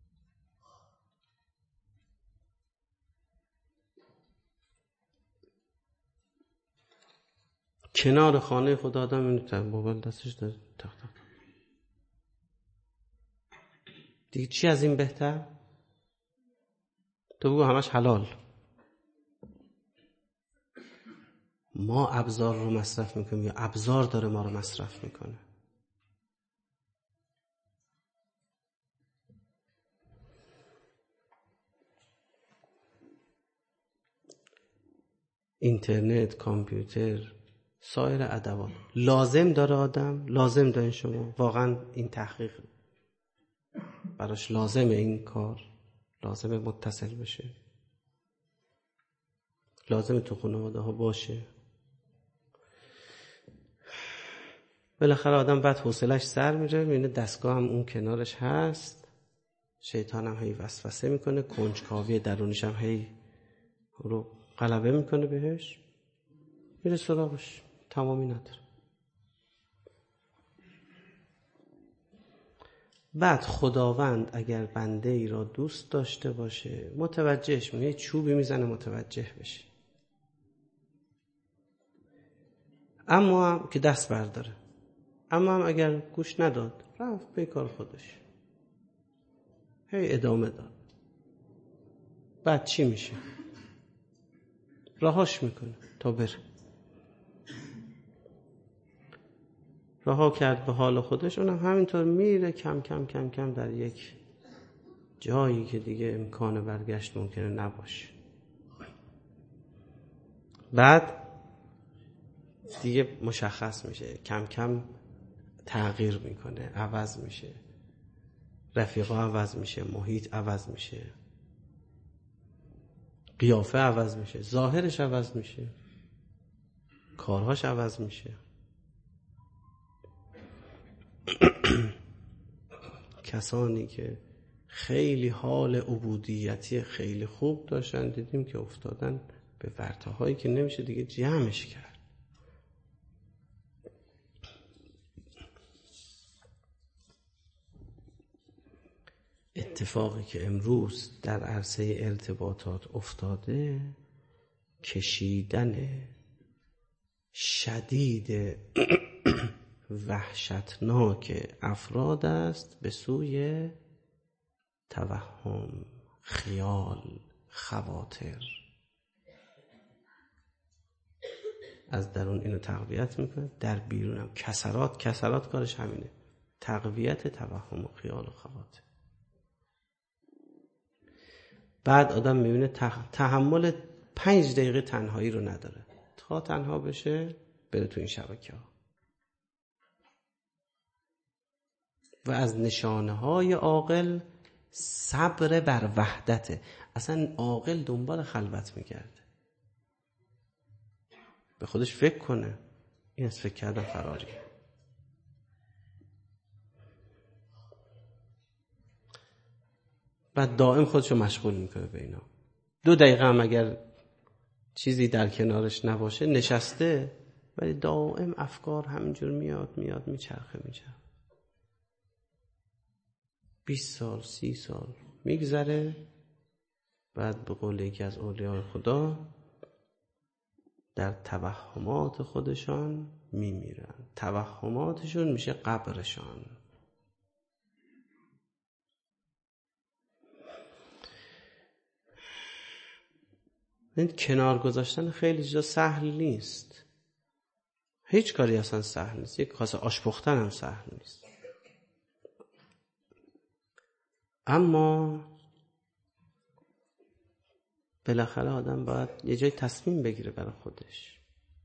کنار خانه خدا آدم اینو موبایل دستش داره تق تق. دیگه چی از این بهتر؟ تو بگو همش حلال. ما ابزار رو مصرف میکنیم یا ابزار داره ما رو مصرف میکنه؟ اینترنت، کامپیوتر، سایر ادوات لازم داره آدم؟ لازم دارین شما؟ واقعا این تحقیق براش لازمه؟ این کار لازمه متصل بشه؟ لازمه تو خانواده ها باشه؟ بالاخره آدم بعد حوصلش سر میره، میبینه دستگاه هم اون کنارش هست، شیطان هم هی وسوسه میکنه، کنجکاوی درونش هم هی رو غلبه میکنه بهش، میره سراغش، تمامی نداره. بعد خداوند اگر بنده ای را دوست داشته باشه متوجهش میشه، چوبی میزنه متوجه بشه. اما هم که دست برداره، اما هم اگر گوش نداد رفت به کار خودش، هی ادامه داد، بعد چی میشه؟ رهاش میکنه تا بره. رها کرد به حال خودش، اونم همینطور میره کم کم کم کم در یک جایی که دیگه امکان برگشت ممکنه نباشه. بعد دیگه مشخص میشه، کم کم تغییر میکنه، عوض میشه، رفیقا عوض میشه، محیط عوض میشه، قیافه عوض میشه، ظاهرش عوض میشه، کارهاش عوض میشه. کسانی که خیلی حال عبودیتی خیلی خوب داشتن دیدیم که افتادن به ورطه‌هایی که نمیشه دیگه جمعش کرد. اتفاقی که امروز در عرصه ارتباطات افتاده، کشیدن شدید وحشتناک افراد است به سوی توهم، خیال، خواطر. از درون اینو تقویت میکنه، در بیرون هم کسرات کسرات کارش همینه، تقویت توهم و خیال و خواطر. بعد آدم میبینه تحمل پنج دقیقه تنهایی رو نداره، تا تنها بشه بره تو این شبکه ها. و از نشانه های عاقل صبر بر وحدته. اصلا عاقل دنبال خلوت میگرده، به خودش فکر کنه. این از فکر کردن فراریه. بعد دائم خودشو مشغول میکنه به اینا. دو دقیقه هم اگر چیزی در کنارش نباشه نشسته، ولی دائم افکار همینجور میاد میاد میچرخه میچرخه. بیست سال سی سال میگذره، بعد به قول یکی از اولیاء خدا در توهمات خودشان میمیرن. توهماتشون میشه قبرشان. این کنار گذاشتن خیلی چیزا سهل نیست. هیچ کاری اصلا سهل نیست. یک کاسه آش پختن هم سهل نیست. اما بالاخره آدم باید یه جای تصمیم بگیره برای خودش.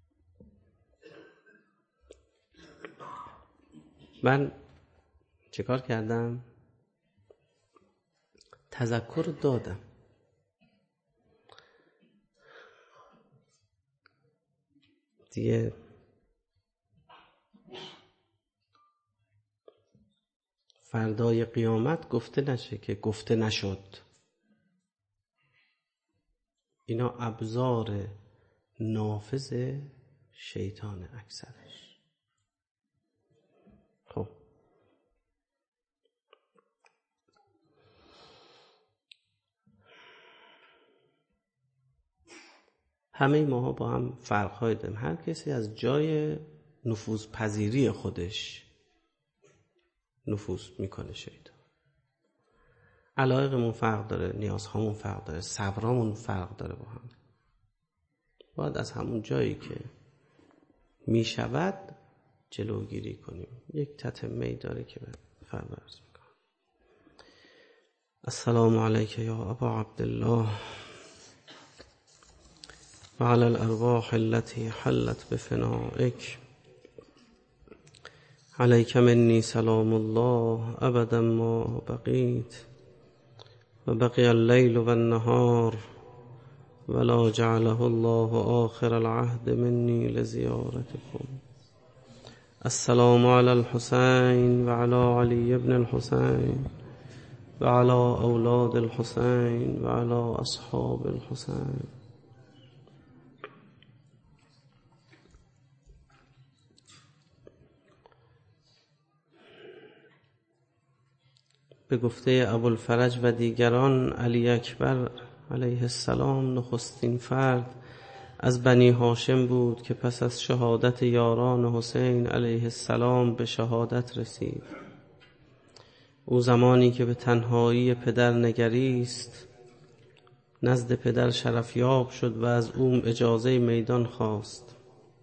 من چه کار کردم؟ تذکر دادم. دیگه فردای قیامت گفته نشه که گفته نشد. اینا ابزار نافذ شیطان اکثرش. خب همه ماها با هم فرق‌های داریم. هر کسی از جای نفوذ پذیری خودش نفوذ میکنه شیطان. علایقمون فرق داره، نیازهامون فرق داره، صبرامون فرق داره با هم. باید از همون جایی که میشود جلوگیری کنیم. یک تتمه‌ای داره که فرمارز میکنم. السلام علیک یا ابا عبدالله و علی الارواح التي حلت بفنائك. علیک منی سلام الله ابدا ما بقیت و بقی اللیل و النهار ولا جعله الله آخر العهد منی لزیارتكم. السلام علی الحسین و علی علی ابن الحسین و علی اولاد الحسین و علی اصحاب الحسین. به گفته ابوالفرج و دیگران، علی اکبر علیه السلام نخستین فرد از بنی هاشم بود که پس از شهادت یاران حسین علیه السلام به شهادت رسید. او زمانی که به تنهایی پدر نگریست نزد پدر شرفیاب شد و از او اجازه میدان خواست.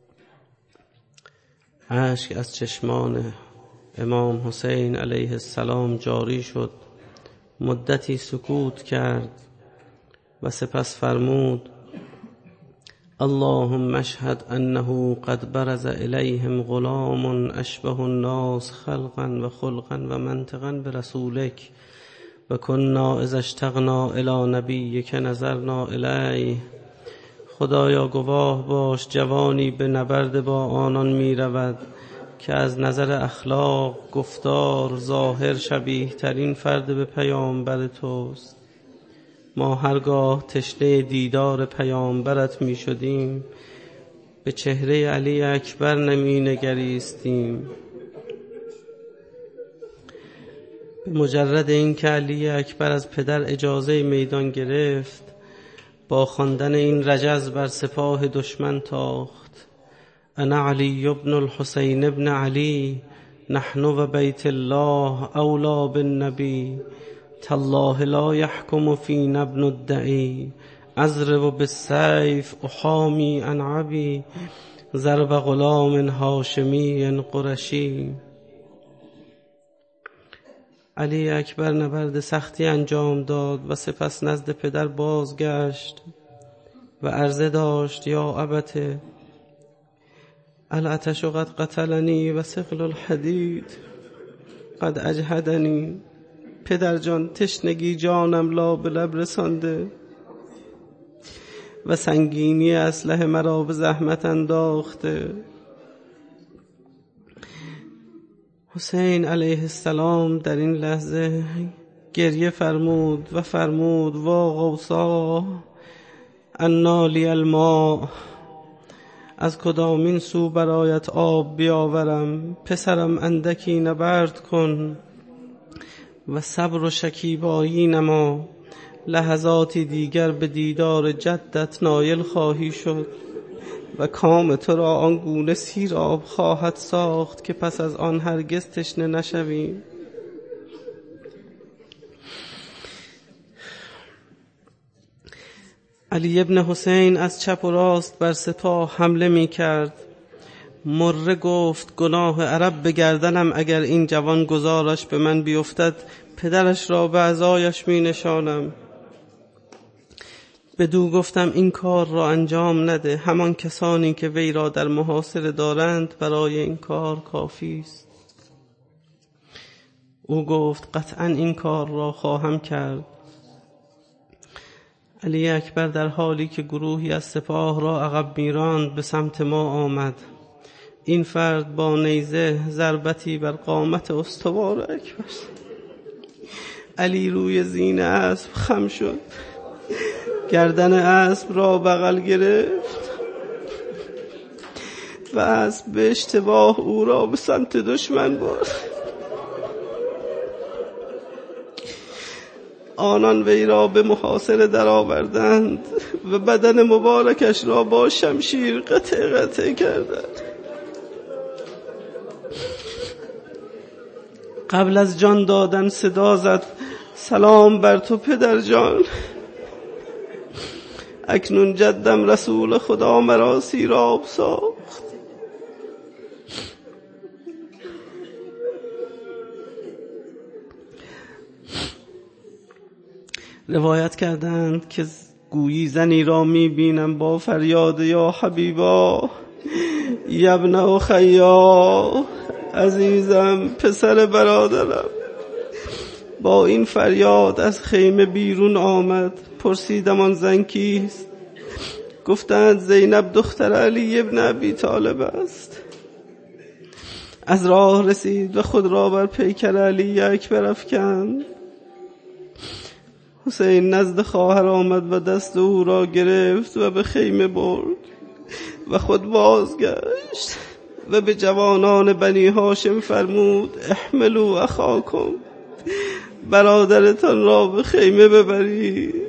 اشک از چشمان امام حسین علیه السلام جاری شد. مدتی سکوت کرد و سپس فرمود: اللهم اشهد انه قد برز الیهم غلام اشبه الناس خلقا و خلقا و منطقا برسولک و کنا اذا اشتقنا الی نبیک نظرنا الیه. خدایا گواه باش جوانی به نبرد با آنان می رود که از نظر اخلاق، گفتار، ظاهر شبیه ترین فرد به پیامبر توست. ما هرگاه تشنه دیدار پیامبرت می شدیم به چهره علی اکبر نمی نگریستیم. به مجرد این که علی اکبر از پدر اجازه میدان گرفت با خواندن این رجز بر سپاه دشمن تاخت: انا علی ابن الحسین ابن علی نحن و بیت الله اولا بالنبی تالله لا يحكم فينا ابن الدعي اضرب بالسيف احامي عن عبي ضرب غلام هاشمی قرشی. علی اکبر نبرد سختی انجام داد و سپس نزد پدر بازگشت و عرضه داشت: یا ابته العطش قد قتلنی و ثقل الحدید قد اجهدنی. پدر جان تشنگی جانم لا به لب رسانده و سنگینی اسلحه مرا به زحمت انداخته. حسین علیه السلام در این لحظه گریه فرمود و فرمود وا غوثا انا لی الماء، از کدامین سو برایت آب بیاورم؟ پسرم اندکی نبرد کن و صبر و شکیبایی نما، لحظاتی دیگر به دیدار جدت نایل خواهی شد و کام تو را آنگونه سیراب خواهد ساخت که پس از آن هرگز تشنه نشویم. علی ابن حسین از چپ و راست بر سپاه حمله می کرد. مره گفت گناه عرب به گردنم اگر این جوان گزارش به من بیفتد، پدرش را به عزایش می نشانم. بدو گفتم این کار را انجام نده، همان کسانی که وی را در محاصره دارند برای این کار کافی است. او گفت قطعا این کار را خواهم کرد. علی اکبر در حالی که گروهی از سپاه را عقب میراند به سمت ما آمد. این فرد با نیزه ضربتی بر قامت استوار اکبر. علی روی زین اسب خم شد، گردن اسب را بغل گرفت و اسب به اشتباه او را به سمت دشمن برد. آنان وی را به محاصره درآوردند و بدن مبارکش را با شمشیر قطع قطع کردند. قبل از جان دادن صدا زد سلام بر تو پدر جان، اکنون جدم رسول خدا مرا سیراب ساخت. روایت کردند که گویی زنی را می بینم با فریاد یا حبیبا یبن اخیا، عزیزم پسر برادرم. با این فریاد از خیمه بیرون آمد. پرسیدم آن زن کیست؟ گفتند زینب دختر علی ابن ابی طالب است. از راه رسید و خود را بر پیکر علی اکبر افکند. حسین نزد خواهر آمد و دست او را گرفت و به خیمه برد و خود بازگشت و به جوانان بنی هاشم فرمود احملوا اخاکم، برادرتان را به خیمه ببرید.